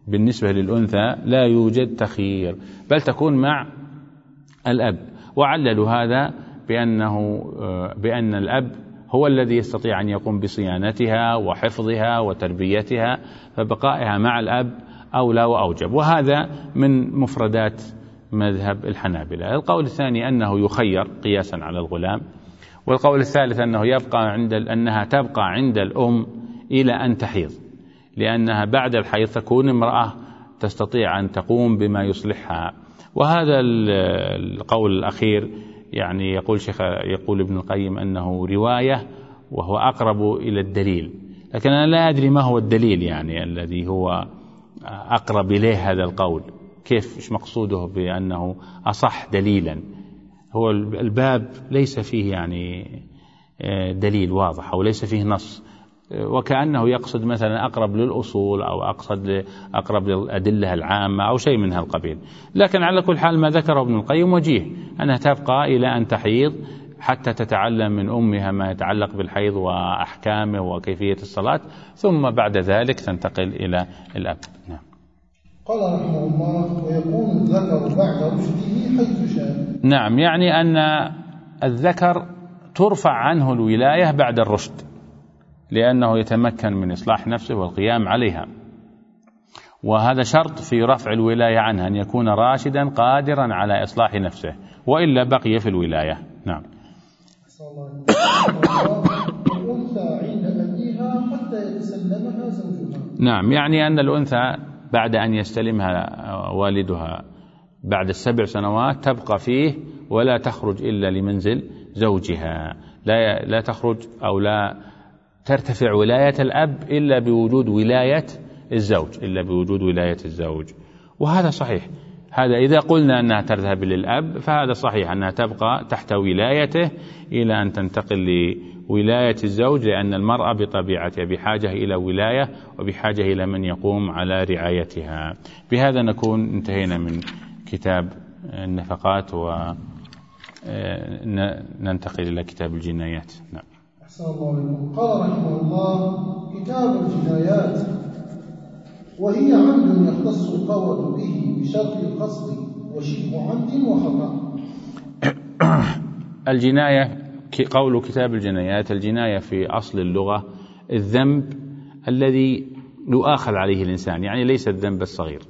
بالنسبة للأنثى لا يوجد تخيير، بل تكون مع الأب. وعللوا هذا بأن الأب هو الذي يستطيع أن يقوم بصيانتها وحفظها وتربيتها، فبقائها مع الأب أولى وأوجب. وهذا من مفردات مذهب الحنابلة. القول الثاني أنه يخير قياسا على الغلام. والقول الثالث أنها تبقى عند الأم إلى أن تحيض، لأنها بعد الحيض تكون امرأة تستطيع أن تقوم بما يصلحها. وهذا القول الأخير يعني يقول ابن القيم أنه رواية وهو أقرب إلى الدليل، لكن أنا لا أدري ما هو الدليل يعني الذي هو أقرب إليه هذا القول، إيش مقصوده بأنه أصح دليلا. هو الباب ليس فيه يعني دليل واضح أو ليس فيه نص، وكأنه يقصد مثلا أقرب للأصول أو أقرب للأدلة العامة أو شيء من هالقبيل. لكن على كل حال ما ذكره ابن القيم وجيه، أنها تبقى إلى أن تحيض حتى تتعلم من أمها ما يتعلق بالحيض وأحكامه وكيفية الصلاة، ثم بعد ذلك تنتقل إلى الأب. نعم. قال رحمه الله: ويكون الذكر بعد رشده حيث شاء. نعم، يعني أن الذكر ترفع عنه الولاية بعد الرشد، لأنه يتمكن من إصلاح نفسه والقيام عليها، وهذا شرط في رفع الولاية عنها، أن يكون راشدا قادرا على إصلاح نفسه، وإلا بقي في الولاية. نعم. الأنثى عند أبيها حتى يتسلمها زوجها. نعم، يعني أن الأنثى بعد أن يستلمها والدها بعد 7 سنوات تبقى فيه ولا تخرج إلا لمنزل زوجها، لا تخرج أو لا ترتفع ولاية الأب إلا بوجود ولاية الزوج، وهذا صحيح. هذا إذا قلنا أنها تذهب للأب فهذا صحيح، أنها تبقى تحت ولايته إلى أن تنتقل لولاية الزوج، لأن المرأة بطبيعتها بحاجة إلى ولاية وبحاجة إلى من يقوم على رعايتها. بهذا نكون انتهينا من كتاب النفقات وننتقل إلى كتاب الجنايات. نعم. أحسن الله عليكم. قال رحمه الله: كتاب الجنايات، وهي عمد يختص القول به بشرط القصد وشبه عمد وخطأ. الجناية، قول كتاب الجنايات، الجناية في أصل اللغة الذنب الذي يؤاخذ عليه الإنسان، يعني ليس الذنب الصغير.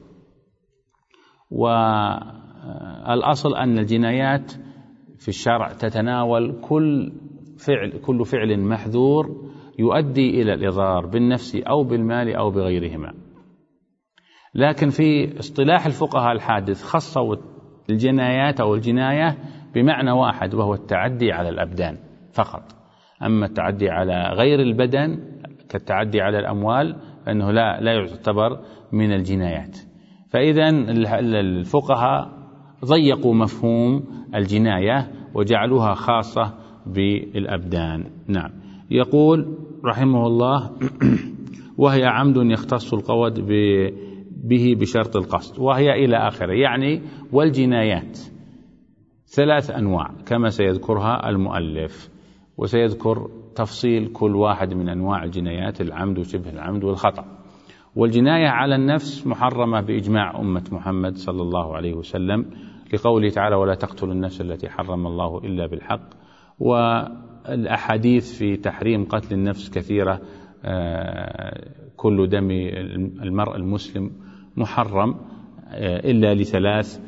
والأصل أن الجنايات في الشرع تتناول كل فعل محذور يؤدي إلى الإضرار بالنفس أو بالمال أو بغيرهما. لكن في اصطلاح الفقهاء الحادث خصوا الجنايات أو الجناية بمعنى واحد، وهو التعدي على الأبدان فقط. أما التعدي على غير البدن كالتعدي على الأموال فإنه لا يعتبر من الجنايات. فإذا الفقهاء ضيقوا مفهوم الجناية وجعلوها خاصة بالأبدان. نعم. يقول رحمه الله: وهي عمد يختص القود به بشرط القصد، وهي إلى آخره. يعني والجنايات 3 أنواع كما سيذكرها المؤلف، وسيذكر تفصيل كل واحد من أنواع الجنايات: العمد وشبه العمد والخطأ. والجناية على النفس محرمة بإجماع أمة محمد صلى الله عليه وسلم، لقوله تعالى: ولا تقتلوا النفس التي حرم الله إلا بالحق. والأحاديث في تحريم قتل النفس كثيرة: كل دم المرء المسلم محرم إلا ل3،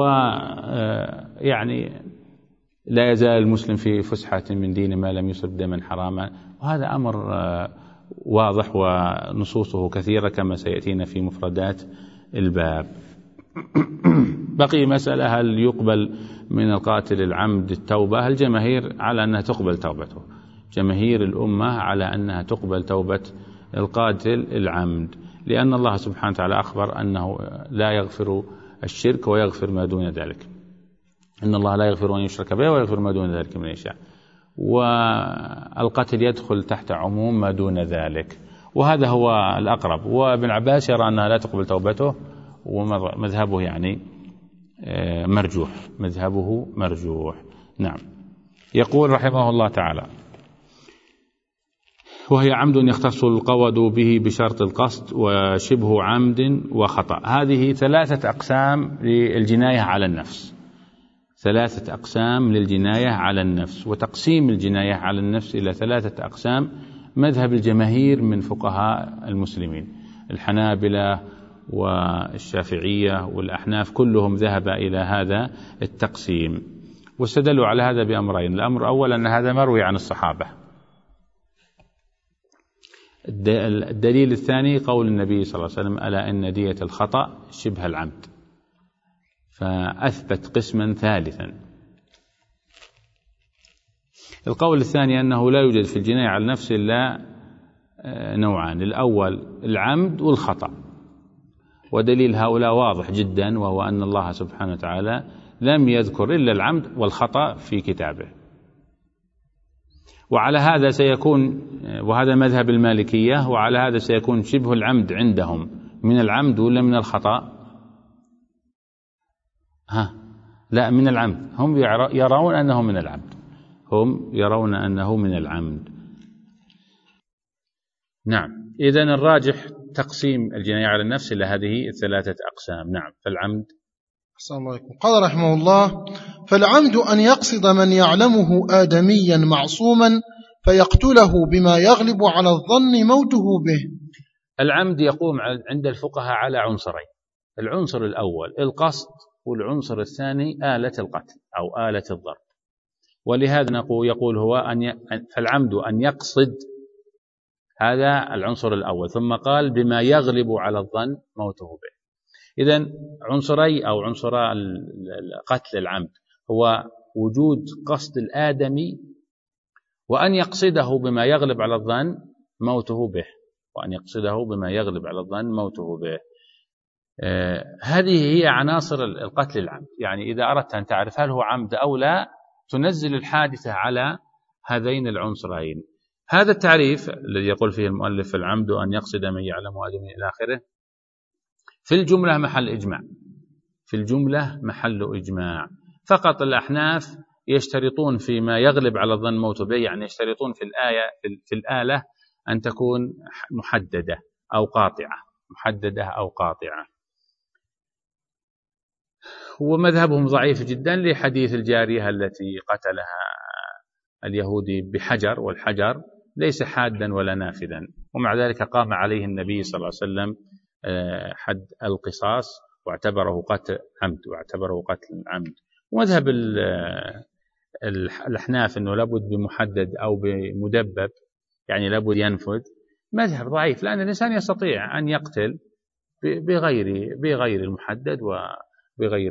ويعني لا يزال المسلم في فسحة من دين ما لم يصب دما حراما. وهذا أمر واضح ونصوصه كثيرة كما سيأتينا في مفردات الباب. بقي مسألة: هل يقبل من القاتل العمد التوبة؟ الجماهير على أنها تقبل توبته، جماهير الأمة على أنها تقبل توبة القاتل العمد، لأن الله سبحانه وتعالى أخبر أنه لا يغفر الشرك ويغفر ما دون ذلك. إن الله لا يغفر أن يشرك به ويغفر ما دون ذلك من يشاء. والقتل يدخل تحت عموم ما دون ذلك، وهذا هو الأقرب. وابن عباس يرى أنها لا تقبل توبته، ومذهبه يعني مرجوح. نعم. يقول رحمه الله تعالى: وهي عمد يختص القود به بشرط القصد وشبه عمد وخطأ. هذه 3 أقسام للجناية على النفس، 3 أقسام للجناية على النفس. وتقسيم الجناية على النفس إلى 3 أقسام مذهب الجماهير من فقهاء المسلمين، الحنابلة والشافعية والأحناف كلهم ذهب إلى هذا التقسيم، واستدلوا على هذا بأمرين. الأمر الأول أن هذا مروي عن الصحابة. الدليل الثاني قول النبي صلى الله عليه وسلم: ألا إن دية الخطأ شبه العمد، فأثبت قسما ثالثا. القول الثاني أنه لا يوجد في الجناية على النفس إلا نوعان: الأول العمد والخطأ، ودليل هؤلاء واضح جدا، وهو أن الله سبحانه وتعالى لم يذكر إلا العمد والخطأ في كتابه. وعلى هذا سيكون، وهذا مذهب المالكية، وعلى هذا سيكون شبه العمد عندهم من العمد ولا من الخطأ؟ لا، من العمد. هم يرون أنه من العمد، هم يرون أنه من العمد. نعم، إذن الراجح تقسيم الجناية على النفس إلى هذه 3 أقسام. نعم، فالعمد. أحسن الله عليكم. قال رحمه الله: فالعمد أن يقصد من يعلمه آدميا معصوما فيقتله بما يغلب على الظن موته به. العمد يقوم عند الفقهاء على عنصرين: العنصر الأول القصد، والعنصر الثاني آلة القتل أو آلة الضرب. ولهذا يقول هو فالعمد أن يقصد، هذا العنصر الأول، ثم قال بما يغلب على الظن موته به. إذن عنصري أو عنصر قتل العمد هو وجود قصد الآدمي، وأن يقصده بما يغلب على الظن موته به، وأن يقصده بما يغلب على الظن موته به. هذه هي عناصر القتل العمد. يعني إذا أردت أن تعرف هل هو عمد أو لا، تنزل الحادثة على هذين العنصرين. هذا التعريف الذي يقول فيه المؤلف: العمد أن يقصد من يعلم آدمي إلى آخره، في الجملة محل إجماع، في الجملة محل إجماع. فقط الأحناف يشترطون فيما يغلب على الظن موته به، يعني يشترطون في الآلة أن تكون محددة أو قاطعة، محددة أو قاطعة. ومذهبهم ضعيف جدا لحديث الجارية التي قتلها اليهودي بحجر، والحجر ليس حادا ولا نافذا، ومع ذلك قام عليه النبي صلى الله عليه وسلم حد القصاص، واعتبره قتل عمد، واعتبره قتل عمد. ومذهب الأحناف أنه لابد بمحدد أو بمدبب، يعني لابد ينفذ، مذهب ضعيف، لأن الإنسان يستطيع أن يقتل بغير المحدد وبغير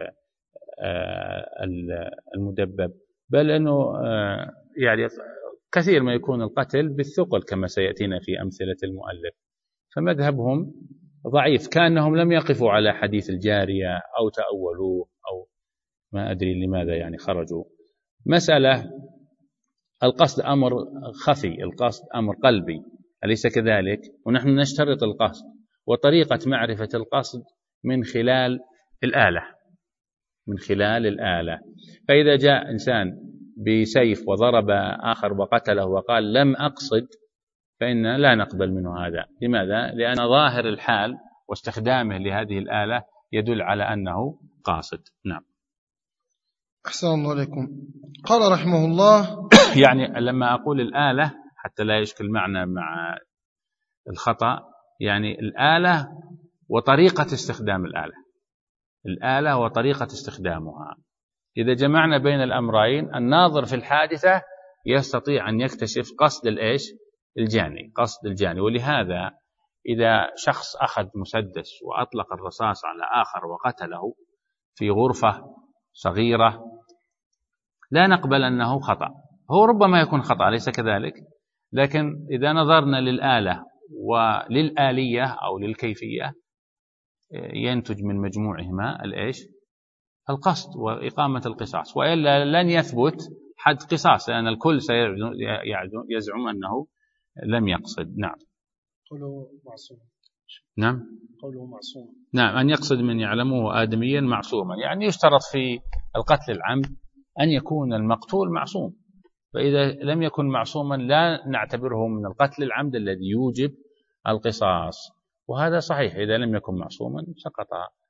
المدبب، بل أنه يعني كثير ما يكون القتل بالثقل كما سيأتينا في أمثلة المؤلف. فمذهبهم ضعيف، كأنهم لم يقفوا على حديث الجارية أو تأولوه، أو ما أدري لماذا يعني خرجوا. مسألة القصد أمر خفي، القصد أمر قلبي، أليس كذلك؟ ونحن نشترط القصد، وطريقة معرفة القصد من خلال الآلة، من خلال الآلة. فإذا جاء إنسان بسيف وضرب آخر وقتله وقال لم أقصد، فإن لا نقبل منه هذا. لماذا؟ لأن ظاهر الحال واستخدامه لهذه الآلة يدل على أنه قاصد. نعم. أحسن الله عليكم. قال رحمه الله: يعني لما أقول الآلة حتى لا يشكل معنا مع الخطأ، يعني الآلة وطريقة استخدام الآلة، الآلة وطريقة استخدامها. إذا جمعنا بين الأمرين، الناظر في الحادثة يستطيع أن يكتشف قصد الجاني، قصد الجاني. ولهذا إذا شخص أخذ مسدس وأطلق الرصاص على آخر وقتله في غرفة صغيرة، لا نقبل أنه خطأ. هو ربما يكون خطأ، ليس كذلك، لكن إذا نظرنا للآلة وللآلية أو للكيفية ينتج من مجموعهما القصد وإقامة القصاص، وإلا لن يثبت حد قصاص، لأن الكل سيزعم أنه لم يقصد. نعم. قوله معصوم. نعم. قوله معصوم. نعم، أن يقصد من يعلمه آدميا معصوما، يعني يشترط في القتل العمد أن يكون المقتول معصوم، فإذا لم يكن معصوما لا نعتبره من القتل العمد الذي يوجب القصاص، وهذا صحيح، إذا لم يكن معصوما سقط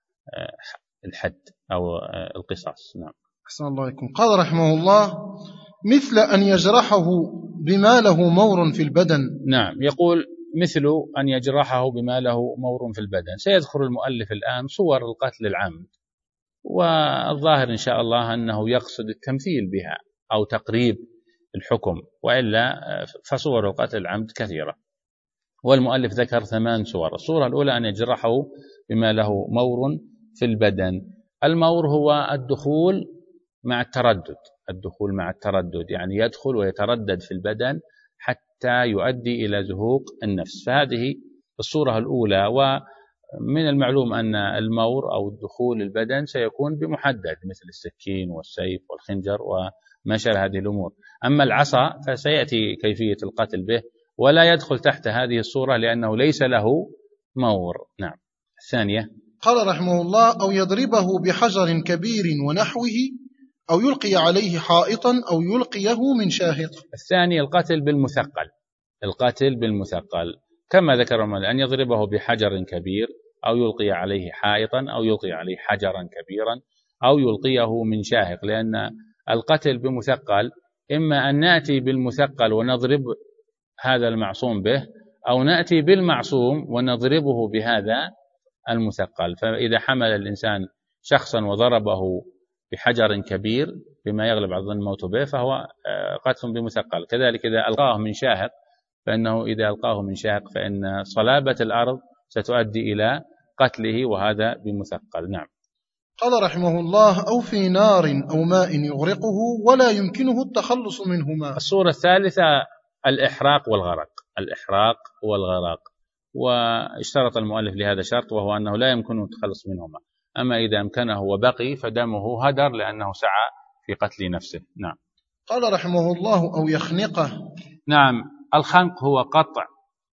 الحد أو القصاص. نعم. أحسن الله عليكم. قال رحمه الله: مثل أن يجرحه بما له مور في البدن. نعم، يقول مثل أن يجرحه بما له مور في البدن. سيذكر المؤلف الآن صور القتل العمد، والظاهر إن شاء الله أنه يقصد التمثيل بها أو تقريب الحكم، وإلا فصور القتل العمد كثيرة، والمؤلف ذكر 8 صور. الصورة الأولى أن يجرحه بما له مور في البدن. المور هو الدخول مع التردد، الدخول مع التردد يعني يدخل ويتردد في البدن حتى يؤدي إلى زهوق النفس، فهذه الصورة الأولى. ومن المعلوم أن المور أو الدخول البدن سيكون بمحدد مثل السكين والسيف والخنجر وما شابه هذه الأمور. أما العصا فسيأتي كيفية القتل به ولا يدخل تحت هذه الصورة لأنه ليس له مور. نعم. الثانية قال رحمه الله: أو يضربه بحجر كبير ونحوه، أو يلقي عليه حائطا، أو يلقيه من شاهق. الثاني القتل بالمثقل، القتل بالمثقل كما ذكر أن يضربه بحجر كبير، أو يلقي عليه حائطا، أو يلقي عليه حجرا كبيرا، أو يلقيه من شاهق. لأن القتل بمثقل إما أن نأتي بالمثقل ونضرب هذا المعصوم به، أو نأتي بالمعصوم ونضربه بهذا المثقل. فإذا حمل الإنسان شخصا وضربه بحجر كبير بما يغلب على ظن الموت به فهو قتل بمثقل. كذلك إذا ألقاه من شاهق، فإنه إذا ألقاه من شاهق فإن صلابة الأرض ستؤدي إلى قتله، وهذا بمثقل. نعم. قال رحمه الله: أو في نار أو ماء يغرقه ولا يمكنه التخلص منهما. الصورة الثالثة الإحراق والغرق، الإحراق والغرق، واشترط المؤلف لهذا شرط، وهو أنه لا يمكنه التخلص منهما. أما إذا أمكنه وبقي فدمه هدر لأنه سعى في قتل نفسه. نعم. قال رحمه الله: أو يخنقه. نعم، الخنق هو قطع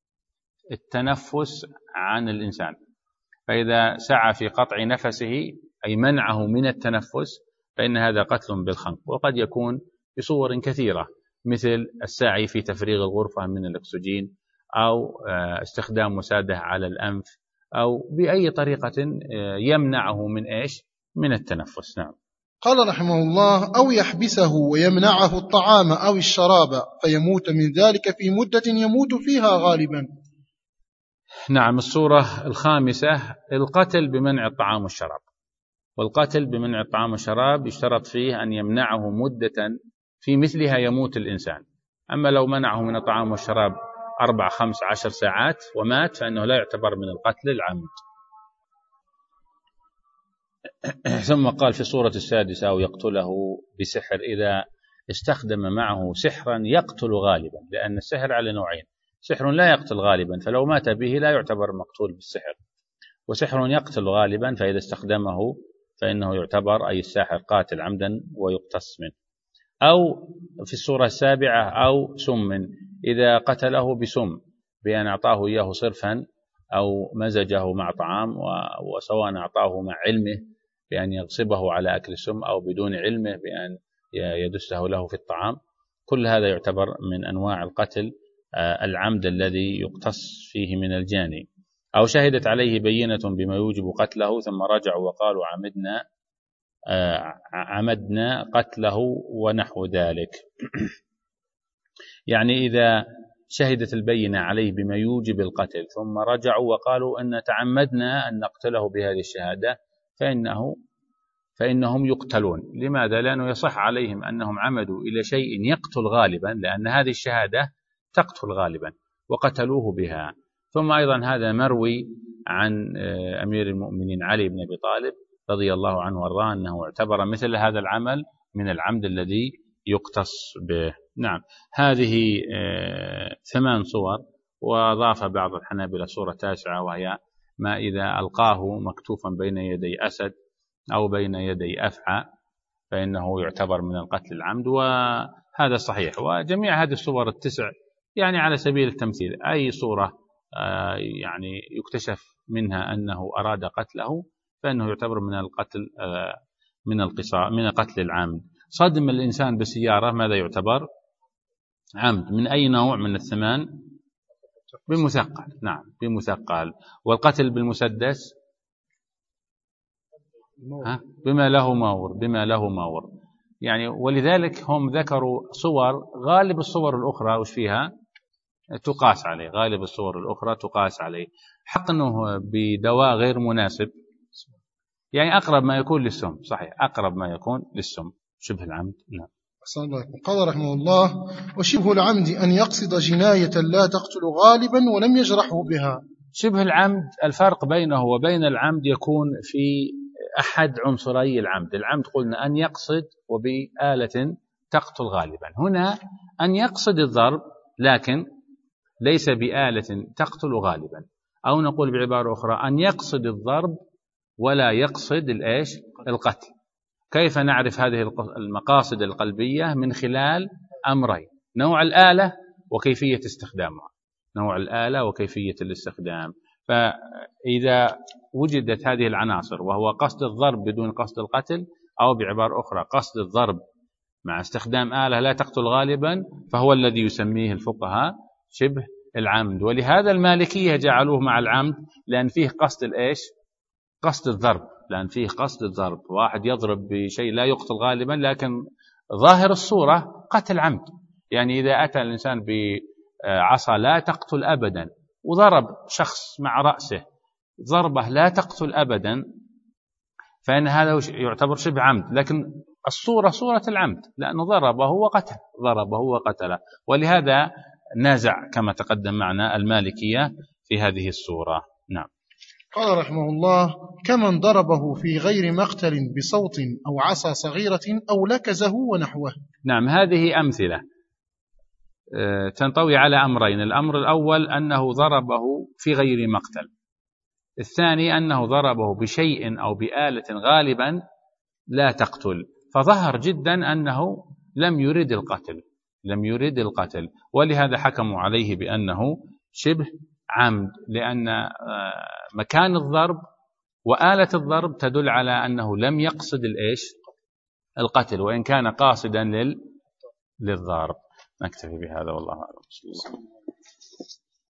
التنفس عن الإنسان، فإذا سعى في قطع نفسه أي منعه من التنفس فإن هذا قتل بالخنق، وقد يكون بصور كثيرة مثل السعي في تفريغ الغرفة من الأكسجين، أو استخدام مساعدة على الأنف، أو بأي طريقة يمنعه من إيش؟ من التنفس. نعم. قال رحمه الله: أو يحبسه ويمنعه الطعام أو الشراب فيموت من ذلك في مدة يموت فيها غالبا. نعم. الصورة الخامسة القتل بمنع الطعام والشراب، والقتل بمنع الطعام والشراب يشترط فيه أن يمنعه مدة في مثلها يموت الإنسان. أما لو منعه من الطعام والشراب 4 5 10 ساعات ومات فإنه لا يعتبر من القتل العمد. ثم قال في الصورة السادسة: أو يقتله بسحر إذا استخدم معه سحرا يقتل غالبا، لأن السحر على نوعين: سحر لا يقتل غالبا فلو مات به لا يعتبر مقتول بالسحر، وسحر يقتل غالبا فإذا استخدمه فإنه يعتبر أي الساحر قاتل عمدا ويقتص منه. أو في الصورة السابعة: أو سم إذا قتله بسم بأن أعطاه إياه صرفا أو مزجه مع طعام، وسواء أعطاه مع علمه بأن يغصبه على أكل السم أو بدون علمه بأن يدسه له في الطعام، كل هذا يعتبر من أنواع القتل العمد الذي يقتص فيه من الجاني. أو شهدت عليه بينة بما يوجب قتله ثم رجعوا وقالوا عمدنا قتله ونحو ذلك. يعني إذا شهدت البينة عليه بما يوجب القتل ثم رجعوا وقالوا أن تعمدنا أن نقتله بهذه الشهادة فإنهم يقتلون. لماذا؟ لأنه يصح عليهم أنهم عمدوا إلى شيء يقتل غالبا، لأن هذه الشهادة تقتل غالبا وقتلوه بها. ثم أيضا هذا مروي عن أمير المؤمنين علي بن أبي طالب رضي الله عنه وارضاه أنه اعتبر مثل هذا العمل من العمد الذي يقتص به. نعم. هذه 8 صور، وأضاف بعض الحنابلة صورة 9 وهي ما إذا ألقاه مكتوفا بين يدي أسد أو بين يدي أفعى فإنه يعتبر من القتل العمد، وهذا صحيح. وجميع هذه الصور ال9 يعني على سبيل التمثيل، أي صورة يعني يكتشف منها أنه أراد قتله فإنه يعتبر من القتل من قتل العمد. صدم الإنسان بسيارة ماذا يعتبر؟ عمد من أي نوع من الثمان؟ بمثقل. نعم بمثقل. والقتل بالمسدس بما له مور، بما له مور يعني. ولذلك هم ذكروا صور، غالب الصور الأخرى وش فيها تقاس عليه، غالب الصور الأخرى تقاس عليه. حقنه بدواء غير مناسب يعني أقرب ما يكون للسم، صحيح أقرب ما يكون للسم شبه العمد. نعم. قال رحمه الله: وشبه العمد أن يقصد جناية لا تقتل غالبا ولم يجرحه بها. شبه العمد الفرق بينه وبين العمد يكون في أحد عنصري العمد. العمد قلنا أن يقصد وبآلة تقتل غالبا، هنا أن يقصد الضرب لكن ليس بآلة تقتل غالبا، أو نقول بعبارة أخرى أن يقصد الضرب ولا يقصد القتل. كيف نعرف هذه المقاصد القلبية؟ من خلال أمرين: نوع الآلة وكيفية استخدامها، نوع الآلة وكيفية الاستخدام. فإذا وجدت هذه العناصر وهو قصد الضرب بدون قصد القتل، أو بعبارة أخرى قصد الضرب مع استخدام آلة لا تقتل غالبا، فهو الذي يسميه الفقهاء شبه العمد. ولهذا المالكية جعلوه مع العمد، لأن فيه قصد قصد الضرب، لأن فيه قصد الضرب. واحد يضرب بشيء لا يقتل غالبا لكن ظاهر الصورة قتل عمد. يعني إذا أتى الإنسان بعصا لا تقتل أبدا وضرب شخص مع رأسه ضربة لا تقتل أبدا، فإن هذا يعتبر شبه عمد، لكن الصورة صورة العمد، لأنه ضربه وقتله. ولهذا نازع كما تقدم معنا المالكية في هذه الصورة. نعم. قال رحمه الله: كمن ضربه في غير مقتل بصوت أو عصا صغيرة أو لكزه ونحوه. نعم، هذه أمثلة تنطوي على أمرين: الأمر الأول أنه ضربه في غير مقتل، الثاني أنه ضربه بشيء أو بآلة غالبا لا تقتل، فظهر جدا أنه لم يرد القتل، ولهذا حكموا عليه بأنه شبه عمد، لأن مكان الضرب وآلة الضرب تدل على أنه لم يقصد القتل، وإن كان قاصدا للضرب. نكتفي بهذا والله أعلم.